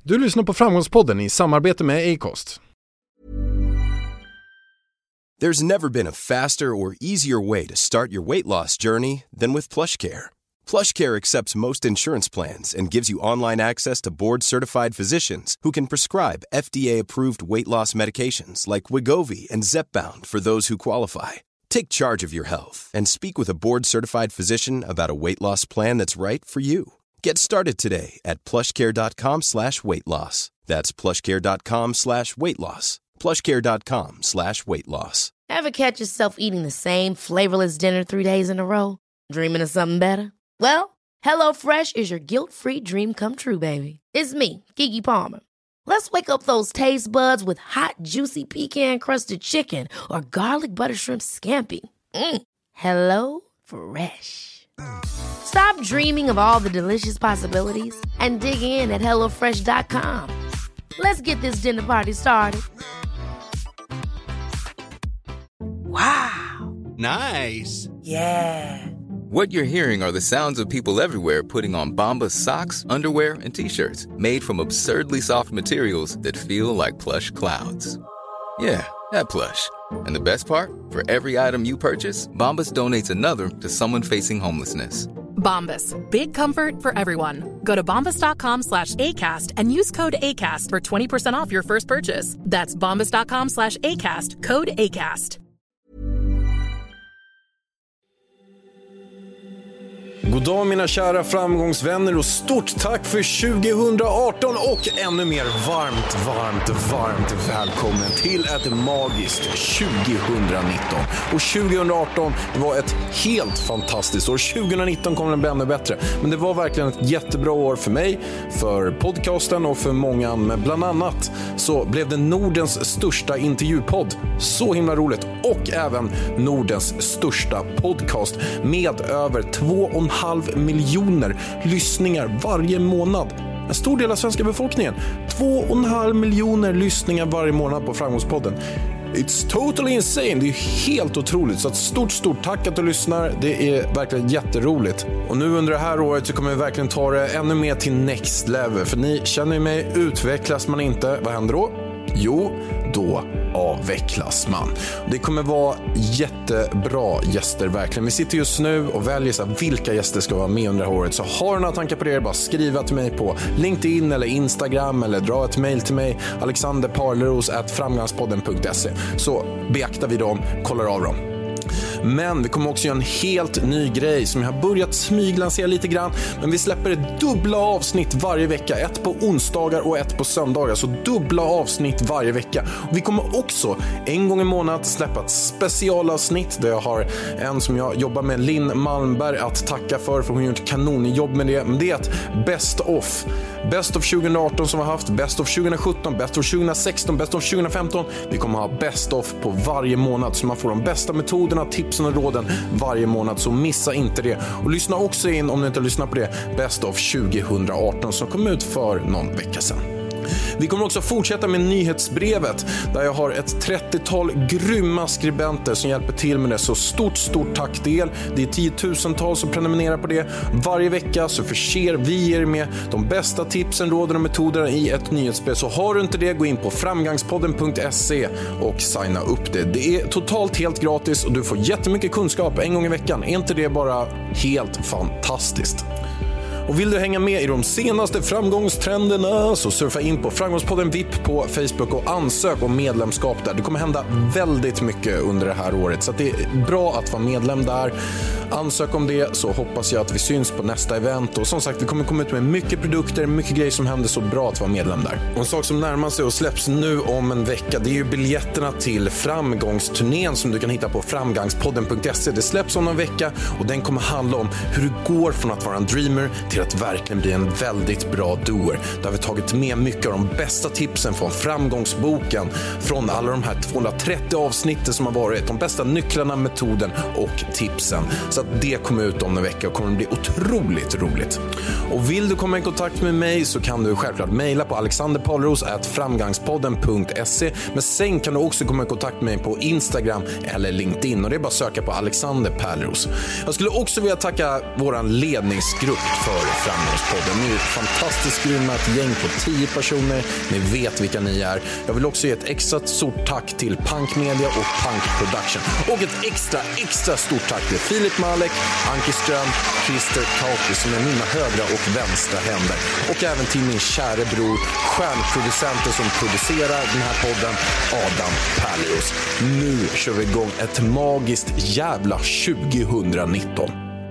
Du lyssnar på Framgångspodden i samarbete med Acast. There's never been a faster or easier way to start your weight loss journey than with PlushCare. PlushCare accepts most insurance plans and gives you online access to board-certified physicians who can prescribe FDA-approved weight loss medications like Wegovy and Zepbound for those who qualify. Take charge of your health and speak with a board-certified physician about a weight loss plan that's right for you. Get started today at plushcare.com/weightloss. That's plushcare.com/weightloss. plushcare.com/weightloss. Ever catch yourself eating the same flavorless dinner 3 days in a row? Dreaming of something better? Well, HelloFresh is your guilt-free dream come true, baby. It's me, Keke Palmer. Let's wake up those taste buds with hot, juicy pecan-crusted chicken or garlic butter shrimp scampi. Hello Fresh. Stop dreaming of all the delicious possibilities and dig in at HelloFresh.com. Let's get this dinner party started. Wow. Nice. Yeah. What you're hearing are the sounds of people everywhere putting on Bombas socks, underwear, and T-shirts made from absurdly soft materials that feel like plush clouds. Yeah, that plush. And the best part? For every item you purchase, Bombas donates another to someone facing homelessness. Bombas, big comfort for everyone. Go to bombas.com/ACAST and use code ACAST for 20% off your first purchase. That's bombas.com/ACAST, code ACAST. God dag mina kära framgångsvänner och stort tack för 2018 och ännu mer varmt välkommen till ett magiskt 2019. Och 2018 var ett helt fantastiskt år. 2019 kommer det bli ännu bättre. Men det var verkligen ett jättebra år för mig, för podcasten och för många. Men bland annat så blev det Nordens största intervjupodd. Så himla roligt. Och även Nordens största podcast med över 2,5 miljoner lyssningar varje månad. En stor del av svenska befolkningen. 2,5 miljoner lyssningar varje månad på Framgångspodden. It's totally insane. Det är helt otroligt. Så ett stort tack att du lyssnar. Det är verkligen jätteroligt. Och nu under det här året så kommer vi verkligen ta det ännu mer till next level. För ni känner ju mig, utvecklas man inte, vad händer då? Jo, då avvecklas man. Det kommer vara jättebra gäster verkligen. Vi sitter just nu och väljer så här, vilka gäster ska vara med under det här året. Så har du några tankar på det, bara skriva till mig på LinkedIn eller Instagram eller dra ett mejl till mig, alexanderparleros@framgångspodden.se, så beaktar vi dem, kollar av dem. Men vi kommer också göra en helt ny grej som jag har börjat smyglansera lite grann. Men vi släpper ett dubbla avsnitt varje vecka. Ett på onsdagar och ett på söndagar. Så dubbla avsnitt varje vecka. Och vi kommer också en gång i månad släppa ett specialavsnitt där jag har en som jag jobbar med, Linn Malmberg, att tacka för hon har gjort ett kanonjobb med det. Men det är ett best of. Best of 2018 som vi har haft, best of 2017, best of 2016, best of 2015. Vi kommer ha best of på varje månad så man får de bästa metoderna, tipsen och råden varje månad. Så missa inte det. Och lyssna också in, om ni inte lyssnar på det, best of 2018 som kom ut för någon vecka sedan. Vi kommer också fortsätta med nyhetsbrevet där jag har ett 30-tal grymma skribenter som hjälper till med det. Så stort tack till er. Det är 10,000-tals som prenumererar på det. Varje vecka så förser vi er med de bästa tipsen, råden och metoderna i ett nyhetsbrev. Så har du inte det, gå in på framgångspodden.se och signa upp det. Det är totalt helt gratis och du får jättemycket kunskap en gång i veckan. Är inte det bara helt fantastiskt? Och vill du hänga med i de senaste framgångstrenderna så surfa in på Framgångspodden VIP på Facebook och ansök om medlemskap där. Det kommer hända väldigt mycket under det här året så att det är bra att vara medlem där. Ansök om det så hoppas jag att vi syns på nästa event. Och som sagt, vi kommer komma ut med mycket produkter, mycket grejer som händer, så bra att vara medlem där. Och en sak som närmar sig och släpps nu om en vecka, det är ju biljetterna till framgångsturnén som du kan hitta på framgångspodden.se. Det släpps om en vecka och den kommer handla om hur det går från att vara en dreamer till att verkligen bli en väldigt bra doer. Där har vi tagit med mycket av de bästa tipsen från framgångsboken, från alla de här 230 avsnitten som har varit, de bästa nycklarna, metoden och tipsen. Så att det kommer ut om en vecka och kommer att bli otroligt roligt. Och vill du komma i kontakt med mig så kan du självklart mejla på alexanderparleros@framgångspodden.se. Men sen kan du också komma i kontakt med mig på Instagram eller LinkedIn, och det är bara att söka på Alexander Parleros. Jag skulle också vilja tacka våran ledningsgrupp för Framgångspodden. Ni är ett fantastiskt grymma, ett gäng på 10 personer. Ni vet vilka ni är. Jag vill också ge ett extra stort tack till Punk Media och Punk Production. Och ett extra stort tack till Filip Malek, Anki Ström, Christer Kaupi som är mina högra och vänstra händer. Och även till min kära bror, stjärnproducenten som producerar den här podden, Adam Perlius. Nu kör vi igång ett magiskt jävla 2019.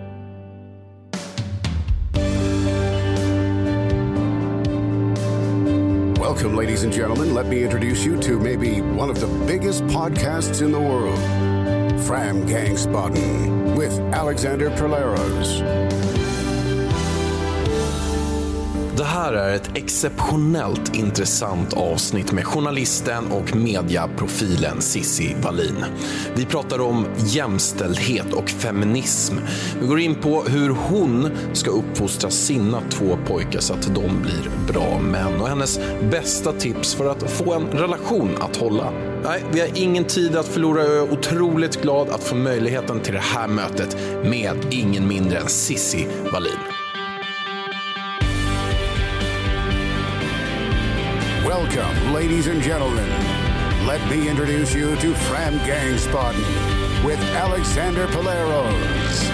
Welcome, ladies and gentlemen. Let me introduce you to maybe one of the biggest podcasts in the world, Fram Gangsbaden, with Alexander Perleros. Det här är ett exceptionellt intressant avsnitt med journalisten och mediaprofilen Cissi Wallin. Vi pratar om jämställdhet och feminism. Vi går in på hur hon ska uppfostra sina 2 pojkar så att de blir bra män och hennes bästa tips för att få en relation att hålla. Nej, vi har ingen tid att förlora. Jag är otroligt glad att få möjligheten till det här mötet med ingen mindre än Cissi Wallin. Welcome, ladies and gentlemen. Let me introduce you to Fram Gangsbaden with Alexander Perleros.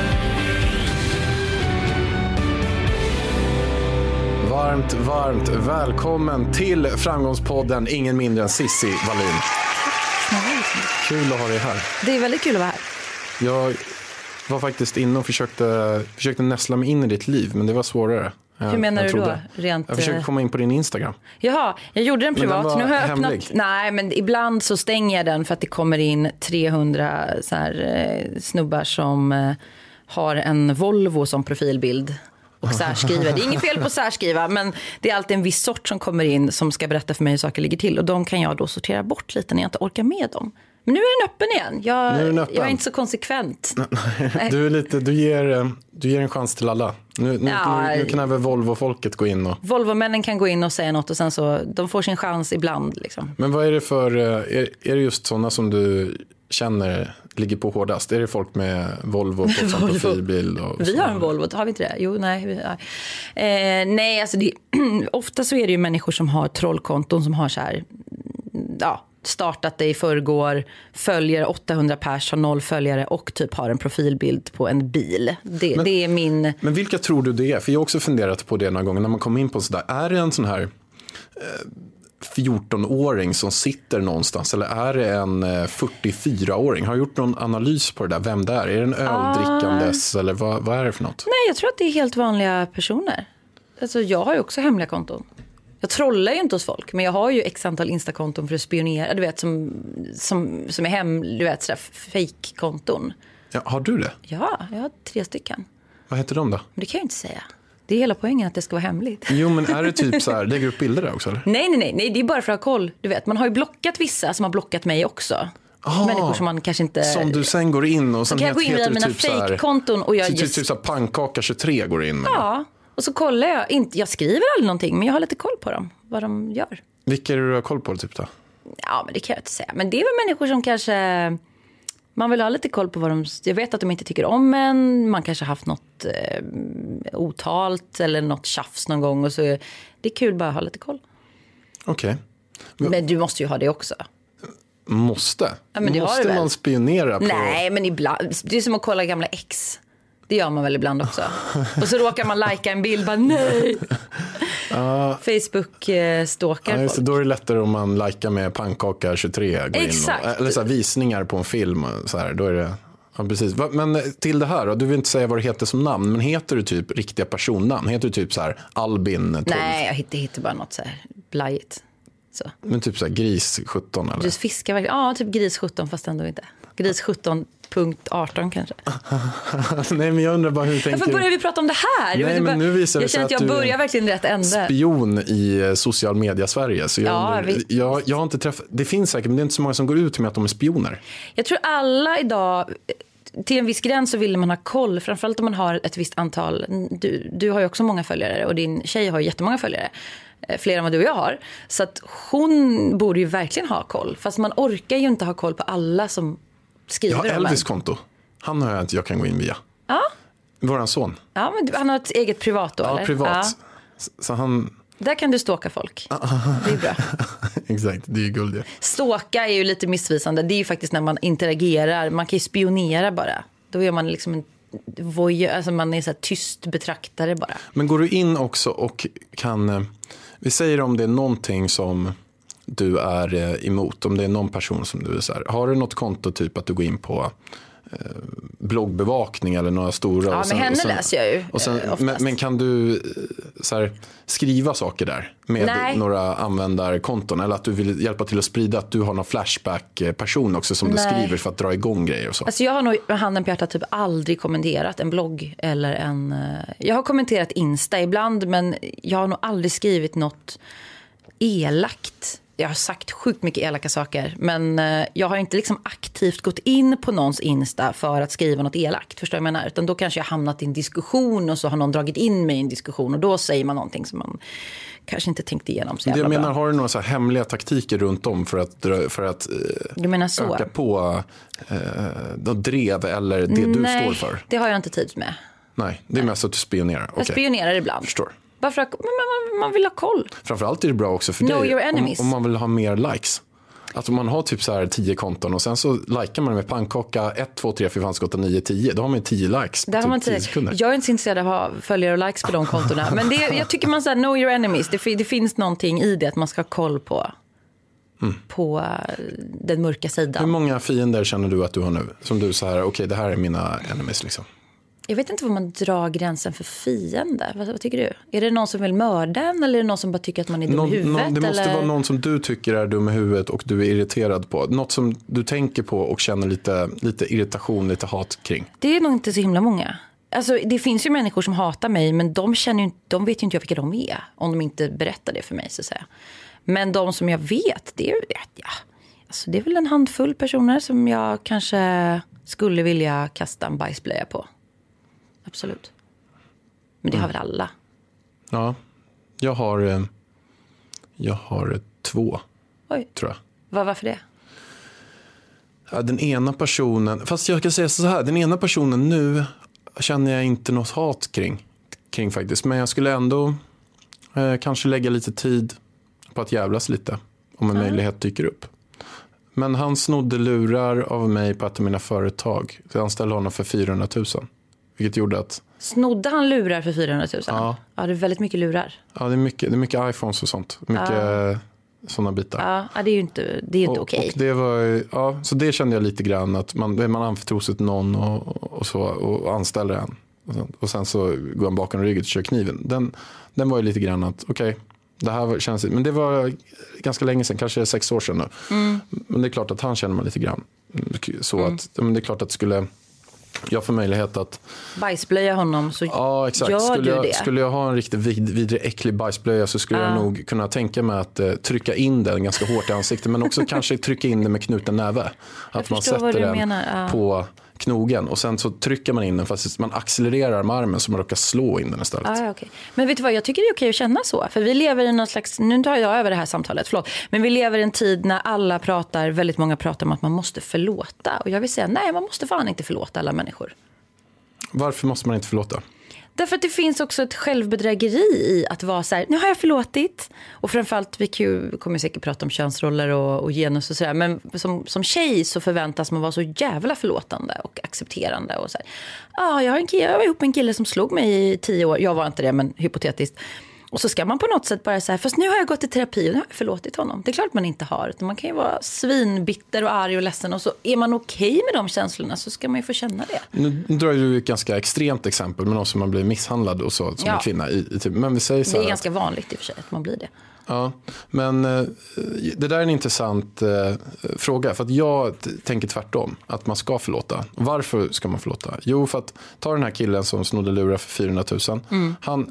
Varmt välkommen till Framgångspodden, ingen mindre än Cissi Wallin. Kul att ha dig här. Det är väldigt kul att vara här. Jag var faktiskt inne och försökte näsla mig in i ditt liv, men det var svårare. Hur menar du då? Jag försökte komma in på din Instagram. Jaha, jag gjorde den privat. Men den var nu har jag hemlig. Nej, men ibland så stänger jag den för att det kommer in 300 så här, snubbar som har en Volvo som profilbild och särskriver. Det är inget fel på att särskriva, men det är alltid en viss sort som kommer in som ska berätta för mig hur saker ligger till. Och de kan jag då sortera bort lite när jag inte orkar med dem. Men nu är den öppen igen. Jag är inte så konsekvent. Du ger en chans till alla. Nu kan även Volvo-folket gå in. Volvo-männen kan gå in och säga något och sen så de får sin chans ibland. Liksom. Men vad är det för... Är det just sådana som du känner ligger på hårdast? Är det folk med Volvo på som profilbild? Vi har en Volvo, har vi inte det? Jo, nej. Nej, alltså ofta så är det ju människor som har trollkonton som har så här... Ja, startat det i förrgår, följer 800 pers, har 0 följare och typ har en profilbild på en bil. Det är min... Men vilka tror du det är? För jag har också funderat på det några gånger när man kommer in på sådär. Är det en sån här 14-åring som sitter någonstans eller är det en 44-åring? Har du gjort någon analys på det där? Vem det är? Är det en öldrickandes eller vad är det för något? Nej, jag tror att det är helt vanliga personer. Alltså jag har ju också hemliga konton. Jag trollar ju inte hos folk, men jag har ju x antal Insta-konton för att spionera, du vet, som är du vet, sådär fake-konton. Ja, har du det? Ja, jag har 3 stycken. Vad heter de då? Men det kan jag inte säga. Det är hela poängen att det ska vara hemligt. Jo, men är det typ så här, lägger upp bilder där också eller? Nej, det är bara för att ha koll. Du vet, man har ju blockat vissa som har blockat mig också. Människor som man kanske inte... Som du sen går in och sen kan jag gå in med mina typ fake-konton och jag typ så här pannkaka 23 går in med. Ja. Och så kollar jag skriver aldrig någonting, men jag har lite koll på dem, vad de gör. Vilka är du har koll på typ då? Ja, men det kan jag inte säga. Men det är väl människor som kanske, man vill ha lite koll på vad de, jag vet att de inte tycker om en, man kanske haft något otalt eller något tjafs någon gång och så är det kul bara att ha lite koll. Okej. Men du måste ju ha det också. Måste? Ja, men måste man spionera på? Nej, men ibland, det är som att kolla gamla ex. Det gör man väl ibland också. Och så råkar man lajka en bild, bara nej. Facebook stalkar folk. Då är det lättare om man likar med pannkaka 23. Exakt. Eller så här, visningar på en film. Så här, då är det, ja, precis. Men till det här, du vill inte säga vad du heter som namn. Men heter du typ riktiga personnamn? Heter du typ så här Albin 12? Nej, jag hittar bara något så här blajigt. Så. Men typ så här gris 17 eller? Just fiskar verkligen. Ja, typ gris 17 fast ändå inte. Gris 17.18 kanske. Nej, men jag undrar bara hur du tänker. Varför börjar vi prata om det här? Nej, men nu visar det jag känner att jag börjar verkligen rätt ände. Spion i social media Sverige. Så jag har inte träffat. Det finns säkert, men det är inte så många som går ut med att de är spioner. Jag tror alla idag, till en viss gräns så vill man ha koll. Framförallt om man har ett visst antal. Du har ju också många följare och din tjej har jättemånga följare. Fler än vad du och jag har. Så att hon borde ju verkligen ha koll. Fast man orkar ju inte ha koll på alla som skriver. Jag har Elvis konto. Han har jag inte, jag kan gå in via. Ja. Våran son. Ja, men han har ett eget privat då, eller? Ja, privat. Ja. Så han... Där kan du stalka folk. Det är bra. Exakt, det är ju guld. Stalka är ju lite missvisande. Det är ju faktiskt när man interagerar. Man kan ju spionera bara. Då är man liksom en voyeur, alltså man är så här tyst betraktare bara. Men går du in också och kan... Vi säger om det är någonting som du är emot. Om det är någon person som du är så här... Har du något konto typ att du går in på... bloggbevakning eller några stora. Ja, men henne läser jag ju och sen, men kan du så här, skriva saker där med några användarkonton eller att du vill hjälpa till att sprida att du har någon Flashback-person också som du skriver för att dra igång grejer och så? Alltså jag har nog med handen på hjärtat typ aldrig kommenterat en blogg eller en... Jag har kommenterat Insta ibland, men jag har nog aldrig skrivit något elakt. Jag har sagt sjukt mycket elaka saker, men jag har inte liksom aktivt gått in på någons Insta för att skriva något elakt, förstår jag menar? Utan då kanske jag hamnat i en diskussion och så har någon dragit in mig i en diskussion och då säger man någonting som man kanske inte tänkt igenom så jävla bra. Jag menar, har du några så här hemliga taktiker runt om för att du menar så? Öka på drev eller det du står för? Nej, det har jag inte tid med. Nej, det är mest att du spionerar. Jag spionerar ibland. Förstår. Bara för att man vill ha koll. Framförallt är det bra också för dig om man vill ha mer likes. Att om man har typ så här 10 konton och sen så likar man med pannkaka 1, 2, 3, 4, 5, 8, 9, 10. Då har man 10 likes på typ 10 sekunder. Jag är inte så intresserad av att ha följare och likes på de kontorna. Men jag tycker man säger know your enemies. Det finns någonting i det att man ska ha koll på den mörka sidan. Hur många fiender känner du att du har nu? Som du så här, okej, det här är mina enemies liksom. Jag vet inte var man drar gränsen för fiende. Vad tycker du? Är det någon som vill mörda en eller är det någon som bara tycker att man är dum i huvudet? Det måste vara någon som du tycker är dum i huvudet och du är irriterad på. Något som du tänker på och känner lite irritation, lite hat kring. Det är nog inte så himla många. Alltså, det finns ju människor som hatar mig, men de vet ju inte vilka de är om de inte berättar det för mig, så att säga. Men de som jag vet, det är väl en handfull personer som jag kanske skulle vilja kasta en bajsblöja på. Absolut. Men det har väl alla. Ja, jag har 2. Oj. Tror jag. Varför det? Ja, den ena personen, fast jag kan säga så här, den ena personen nu känner jag inte något hat kring faktiskt. Men jag skulle ändå kanske lägga lite tid på att jävlas lite om en möjlighet dyker upp. Men han snodde lurar av mig på ett av mina företag. Så jag anställde honom för 400 000. Vilket gjorde att... Snodde han lurar för 400 000? Ja. Ja, det är väldigt mycket lurar. Ja, det är mycket iPhones och sånt. Mycket sådana bitar. Ja, det är ju inte okej. Och det var, så det kände jag lite grann. Att man anförtros till någon och anställer en. Och sen så går han bakom ryggen och kör kniven. Den var ju lite grann att okej, det här känns... Men det var ganska länge sedan, kanske 6 år sedan nu. Men det är klart att han känner man lite grann. Så att, men det är klart att skulle... Jag får möjlighet att bajsblöja honom, så ja, exakt. Skulle jag ha en riktigt vidrig äcklig bajsblöja så skulle jag nog kunna tänka mig att trycka in den ganska hårt i ansiktet, men också kanske trycka in den med knuten näve. Att man sätter den på knogen och sen så trycker man in den fast man accelererar med armen så man råkar slå in den istället. Okay. Men vet du vad, jag tycker det är okej att känna så. För vi lever i någon slags, nu tar jag över det här samtalet, men vi lever i en tid när väldigt många pratar om att man måste förlåta. Och jag vill säga, nej, man måste fan inte förlåta alla människor. Varför måste man inte förlåta? Därför att det finns också ett självbedrägeri i att vara så här, nu har jag förlåtit. Och framförallt, vi kommer säkert prata om könsroller och genus och sådär. Men som tjej så förväntas man vara så jävla förlåtande och accepterande. Och så här. Jag var ihop med en kille som slog mig i 10 år. Jag var inte det, men hypotetiskt. Och så ska man på något sätt bara säga, fast nu har jag gått i terapi och nu har jag förlåtit honom. Det är klart man inte har. Man kan ju vara svinbitter och arg och ledsen. Och så är man okej med de känslorna så ska man ju få känna det. Nu drar du ett ganska extremt exempel med någon som man blir misshandlad och så, som en kvinna. Men vi säger så här, det är ganska vanligt i och för sig att man blir det. Ja, men det där är en intressant fråga. För att jag tänker tvärtom, att man ska förlåta. Varför ska man förlåta? Jo, för att ta den här killen som snodde lurar för 400 000.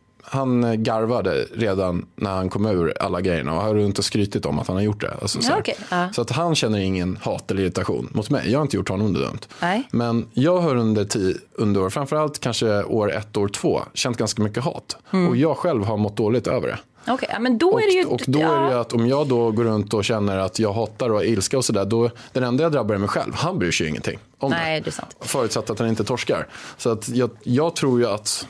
Han garvade redan när han kom ur alla grejerna och har runt och skrytit om att han har gjort det. Alltså, så att han känner ingen hat eller irritation mot mig. Jag har inte gjort honom underdömt. Men jag har under år, framförallt kanske år 1, år 2, känt ganska mycket hat. Och jag själv har mått dåligt över det. Okej, ja, men då är det ju... Och då är det att om jag då går runt och känner att jag hatar och ilska och sådär, då den enda jag drabbar är mig själv. Han bryr sig ju ingenting om det. Nej, det är sant. Förutsatt att han inte torskar. Så att jag tror ju att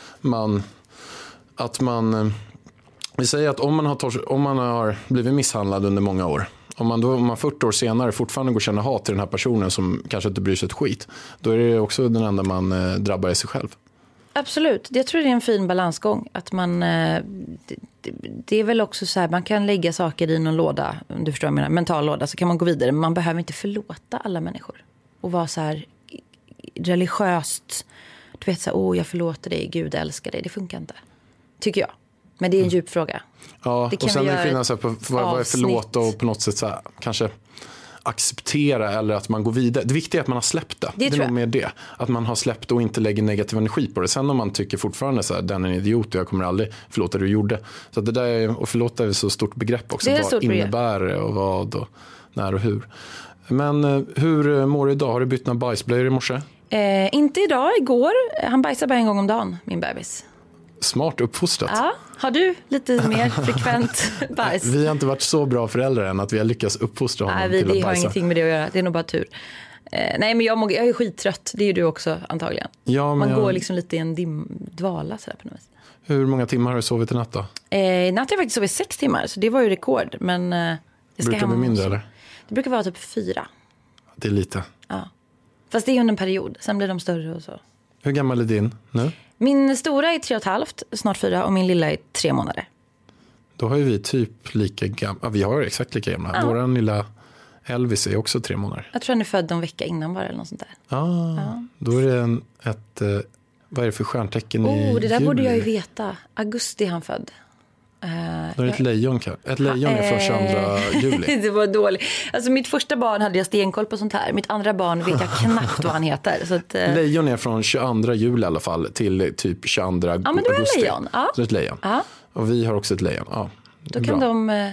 man vi säger att om man har blivit misshandlad under många år, om man 40 år senare fortfarande går och känner hat till den här personen som kanske inte bryr sig ett skit, då är det också den enda man drabbar i sig själv. Absolut, jag tror det är en fin balansgång. Att man, det är väl också så här, man kan lägga saker i någon låda, om du förstår vad jag menar, mental låda, så kan man gå vidare. Men man behöver inte förlåta alla människor. Och vara så här religiöst, du vet så här, jag förlåter dig, Gud älskar dig. Det funkar inte, tycker jag. Men det är en djup fråga. Ja, och sen är det skillnad på vad är förlåta och på något sätt så här, kanske acceptera eller att man går vidare. Det viktiga är att man har släppt det. Det är nog mer det. Att man har släppt och inte lägger negativ energi på det. Sen om man tycker fortfarande så här, den är en idiot och jag kommer aldrig förlåta det du gjorde. Så att det där och förlåta är ett så stort begrepp också. Vad innebär det och vad och när och hur. Men hur mår du idag? Har du bytt några bajsblöjor i morse? Inte idag, igår. Han bajsar bara en gång om dagen, min bebis. Smart uppfostrat. Ja, har du lite mer frekvent bajs? Vi har inte varit så bra föräldrar än att vi har lyckats uppfostra honom till att bajsa. Det har ingenting med det att göra, det är nog bara tur. Nej, men jag är skittrött, det är ju du också antagligen. Ja, man går liksom lite i en dvala sådär på något vis. Hur många timmar har du sovit i natt då? I natt har jag faktiskt sovit 6 timmar, så det var ju rekord. Men brukar det bli mindre eller? Det brukar vara typ 4. Det är lite. Ja. Fast det är under en period, sen blir de större och så. Hur gammal är din nu? Min stora är 3,5, snart 4, och min lilla är 3 månader. Då har ju vi typ lika gamla. Ja, vi har exakt lika gamla. Ja. Vår lilla Elvis är också 3 månader. Jag tror han är född en vecka innan bara eller något sånt där. Då är det vad är det för stjärntecken i juli? Det där borde jag ju veta. Augusti är han född. Då är det ett lejon. Ett lejon är från 22 juli. Det var dåligt. Alltså mitt första barn hade jag stenkoll på sånt här. Mitt andra barn vet jag knappt vad han heter. Så att, lejon är från 22 juli i alla fall till typ 22 augusti. Ja, men då är det lejon. Ja. Så det är ett lejon. Ja. Och vi har också ett lejon. Ja, då kan de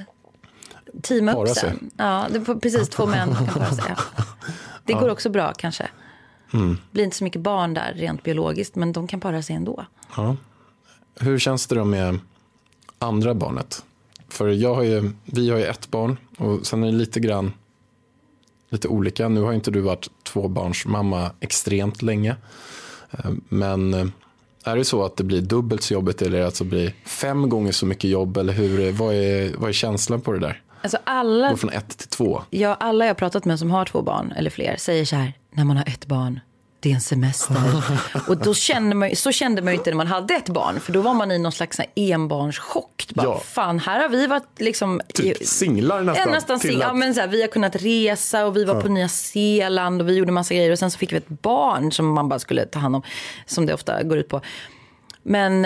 teama upp sen. Ja, det är precis 2 män kan para sig. Ja. Det går också bra kanske. Det blir inte så mycket barn där rent biologiskt, men de kan para sig ändå. Ja. Hur känns det då med andra barnet? För vi har ju 1 barn och sen är det lite olika. Nu har inte du varit 2-barnsmamma extremt länge. Men är det så att det blir dubbelt så jobbigt eller att det blir 5 gånger så mycket jobb? Eller vad är känslan på det där? Alltså gå från 1 till 2. Ja, alla jag pratat med som har 2 barn eller fler säger så här: när man har 1 barn, det är en semester. Och då kände man ju inte när man hade 1 barn. För då var man i någon slags enbarnschock. Bara, fan, här har vi varit liksom typ singlar nästan. Ja, men så här, vi har kunnat resa och vi var på Nya Zeeland och vi gjorde massa grejer. Och sen så fick vi ett barn som man bara skulle ta hand om, som det ofta går ut på. Men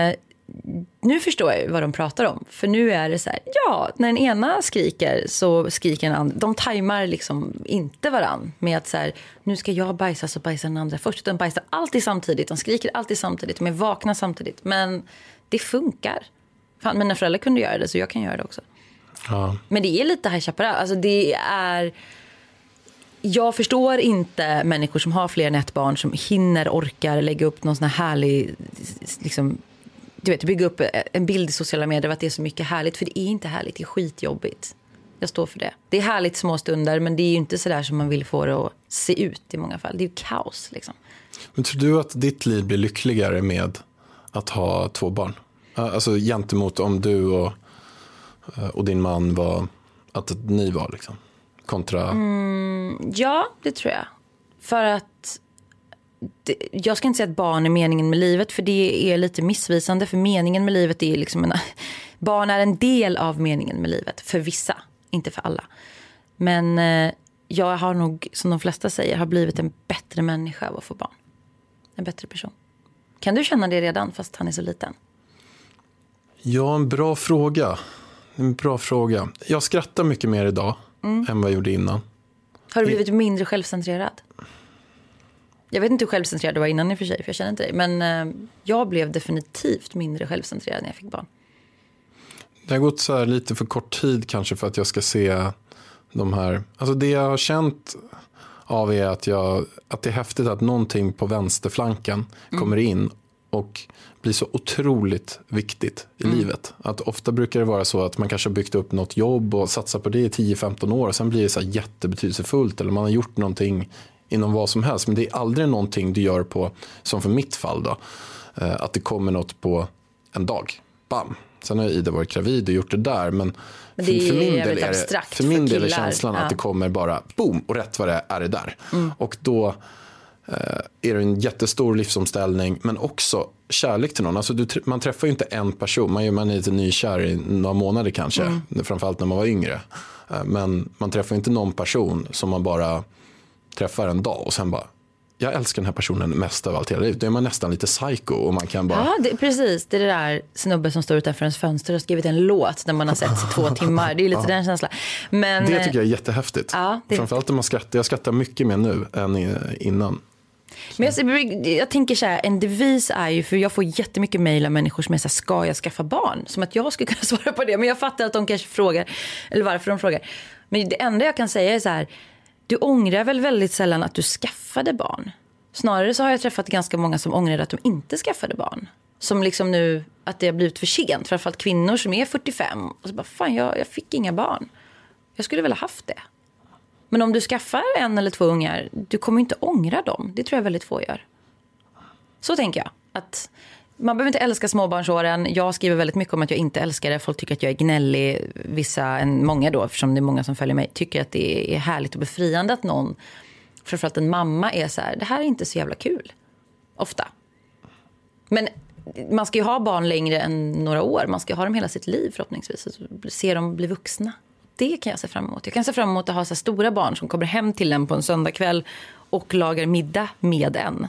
nu förstår jag vad de pratar om. För nu är det så här, när den ena skriker så skriker den andra. De tajmar liksom inte varann med att så här, nu ska jag bajsa så bajsar den andra först. De bajsar alltid samtidigt, de skriker alltid samtidigt, de är vakna samtidigt. Men det funkar. Fan, mina föräldrar kunde göra det så jag kan göra det också. Ja. Men det är lite High Chaparral. Alltså det är... Jag förstår inte människor som har fler än 1 barn som orkar lägga upp någon sån här härlig liksom, du vet, bygga upp en bild i sociala medier av att det är så mycket härligt. För det är inte härligt, det är skitjobbigt. Jag står för det. Det är härligt små stunder, men det är ju inte sådär som man vill få det att se ut i många fall. Det är ju kaos liksom. Men tror du att ditt liv blir lyckligare med att ha 2 barn? Alltså gentemot om du och din man var, att ni var liksom, kontra... Ja, det tror jag. För att jag ska inte säga att barn är meningen med livet, för det är lite missvisande. För meningen med livet är liksom barn är en del av meningen med livet. För vissa, inte för alla. Men jag har nog, som de flesta säger, har blivit en bättre människa av att få barn. En bättre person. Kan du känna det redan fast han är så liten? Ja, en bra fråga. Jag skrattar mycket mer idag än vad jag gjorde innan. Har du blivit mindre självcentrerad? Jag vet inte hur självcentrerad du var innan i och för sig, för jag känner inte dig. Men jag blev definitivt mindre självcentrerad när jag fick barn. Det har gått så här lite för kort tid kanske för att jag ska se de här... Alltså det jag har känt av är att det är häftigt att någonting på vänsterflanken kommer in och blir så otroligt viktigt i livet. Att ofta brukar det vara så att man kanske har byggt upp något jobb och satsat på det i 10-15 år och sen blir det så här jättebetydelsefullt, eller man har gjort någonting inom vad som helst, men det är aldrig någonting du gör på, som för mitt fall då, att det kommer något på en dag. Bam! Sen har Ida varit gravid och gjort det där, men det för min del är känslan att det kommer bara boom, och rätt vad det är det där. Och då är det en jättestor livsomställning, men också kärlek till någon. Alltså man träffar ju inte en person, man är lite nykär i några månader kanske, framförallt när man var yngre. Men man träffar inte någon person som man bara träffar en dag och sen bara, jag älskar den här personen mest av allt hela livet. Då är man nästan lite psycho och man kan bara... Ja, precis. Det är det där snubben som står utanför ens fönster och har skrivit en låt när man har sett i 2 timmar. Det är lite den känslan. Men, det tycker jag är jättehäftigt. Ja, framförallt när man skrattar. Jag skrattar mycket mer nu än innan. Men jag tänker så här, en devis är ju, för jag får jättemycket mejl av människor som är så här, ska jag skaffa barn? Som att jag skulle kunna svara på det. Men jag fattar att de kanske frågar, eller varför de frågar. Men det enda jag kan säga är så här, du ångrar väl väldigt sällan att du skaffade barn? Snarare så har jag träffat ganska många som ångrar att de inte skaffade barn. Som liksom nu, att det har blivit för sent. Framförallt kvinnor som är 45. Och så bara, fan jag fick inga barn. Jag skulle väl ha haft det. Men om du skaffar 1 eller 2 ungar, du kommer inte ångra dem. Det tror jag väldigt få gör. Så tänker jag. Att man behöver inte älska småbarnsåren. Jag skriver väldigt mycket om att jag inte älskar det. Folk tycker att jag är gnällig. Många då, eftersom det är många som följer mig, tycker att det är härligt och befriande att någon, framförallt en mamma, är så här, det här är inte så jävla kul. Ofta. Men man ska ju ha barn längre än några år. Man ska ha dem hela sitt liv förhoppningsvis. Och se dem bli vuxna. Det kan jag se fram emot. Jag kan se fram emot att ha så stora barn som kommer hem till en på en söndagkväll och lagar middag med en.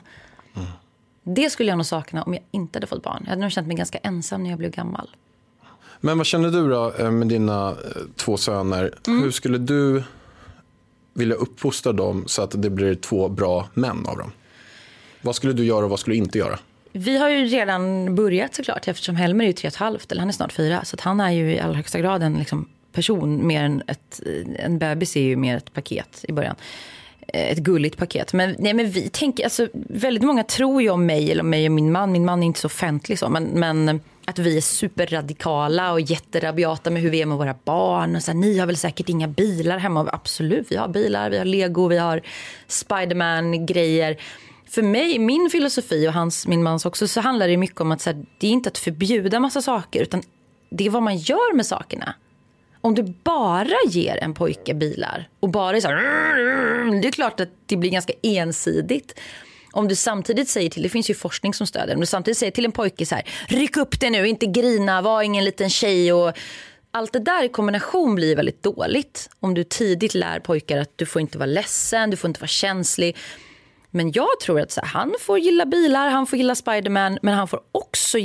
Det skulle jag nog sakna om jag inte hade fått barn. Jag hade nog känt mig ganska ensam när jag blev gammal. Men vad känner du då med dina 2 söner? Hur skulle du vilja uppfostra dem så att det blir 2 bra män av dem? Vad skulle du göra och vad skulle du inte göra? Vi har ju redan börjat såklart, eftersom Helmer är ju 3,5, eller han är snart 4. Så att han är ju i allra högsta grad en liksom person, mer än en bebis är ju mer ett paket i början. Ett gulligt paket. Men vi tänker, alltså väldigt många tror ju om mig, eller om mig och min man. Min man är inte så offentlig så, men att vi är superradikala och jätterabiata med hur vi är med våra barn. Och så här, ni har väl säkert inga bilar hemma? Absolut, vi har bilar, vi har Lego, vi har Spiderman-grejer. För mig, min filosofi och min mans också, så handlar det mycket om att så här, det är inte att förbjuda massa saker, utan det är vad man gör med sakerna. Om du bara ger en pojke bilar och bara är så här, det är klart att det blir ganska ensidigt. Om du samtidigt säger till, det finns ju forskning som stöder, om du samtidigt säger till en pojke så här, ryck upp det nu, inte grina, var ingen liten tjej, och allt det där i kombination blir väldigt dåligt. Om du tidigt lär pojkar att du får inte vara ledsen, du får inte vara känslig. Men jag tror att så här, han får gilla bilar, han får gilla Spiderman, men han får också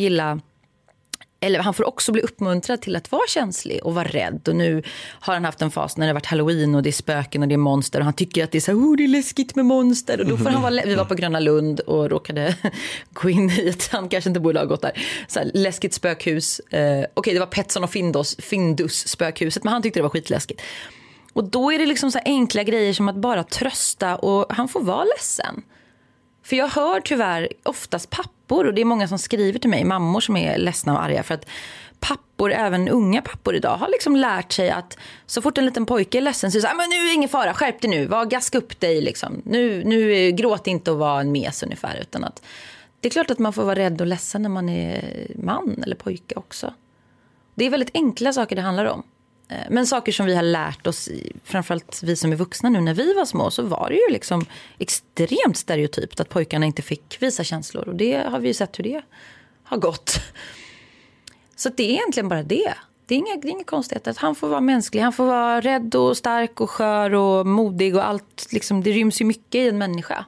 han får också bli uppmuntrad till att vara känslig och vara rädd. Och nu har han haft en fas när det har varit Halloween och det är spöken och det är monster. Och han tycker att det är så här, det är läskigt med monster. Och då får han vi var på Gröna Lund och råkade gå in i ett, han kanske inte borde ha gått där, så här, läskigt spökhus. Okej, det var Petson och Findus spökhuset, men han tyckte det var skitläskigt. Och då är det liksom så här enkla grejer som att bara trösta, och han får vara ledsen. För jag hör tyvärr oftast pappor, och det är många som skriver till mig, mammor som är ledsna och arga för att pappor, även unga pappor idag, har liksom lärt sig att så fort en liten pojke är ledsen så är det så här, men nu är det ingen fara, skärp dig nu, gaska upp dig liksom. Nu gråt inte och vara en mes ungefär, utan att det är klart att man får vara rädd och ledsen när man är man eller pojke också. Det är väldigt enkla saker det handlar om. Men saker som vi har lärt oss, framförallt vi som är vuxna nu, när vi var små, så var det ju liksom extremt stereotypt att pojkarna inte fick visa känslor. Och det har vi ju sett hur det har gått. Så det är egentligen bara det. Det är inga konstigheter. Att han får vara mänsklig, han får vara rädd och stark och skör och modig och allt. Liksom, det ryms ju mycket i en människa.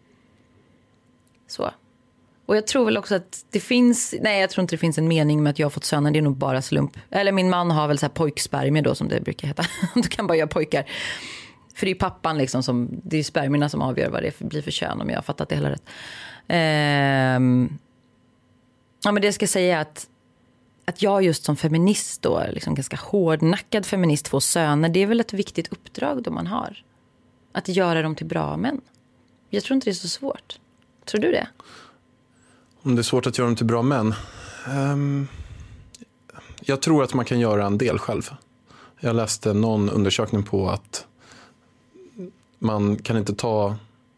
Så. Och jag tror väl också att det finns, jag tror inte det finns en mening med att jag har fått söner, det är nog bara slump. Eller min man har väl så här pojkspermier då, som det brukar heta. Du kan bara göra pojkar. För det är pappan liksom det är spermierna som avgör vad det blir för kön, om jag har fattat det hela rätt. Ja, men det ska säga att jag just som feminist då, liksom ganska hårdnackad feminist, får söner, det är väl ett viktigt uppdrag då man har. Att göra dem till bra män. Jag tror inte det är så svårt. Tror du det? Om det är svårt att göra dem till bra män? Jag tror att man kan göra en del själv. Jag läste någon undersökning på att man kan inte ta...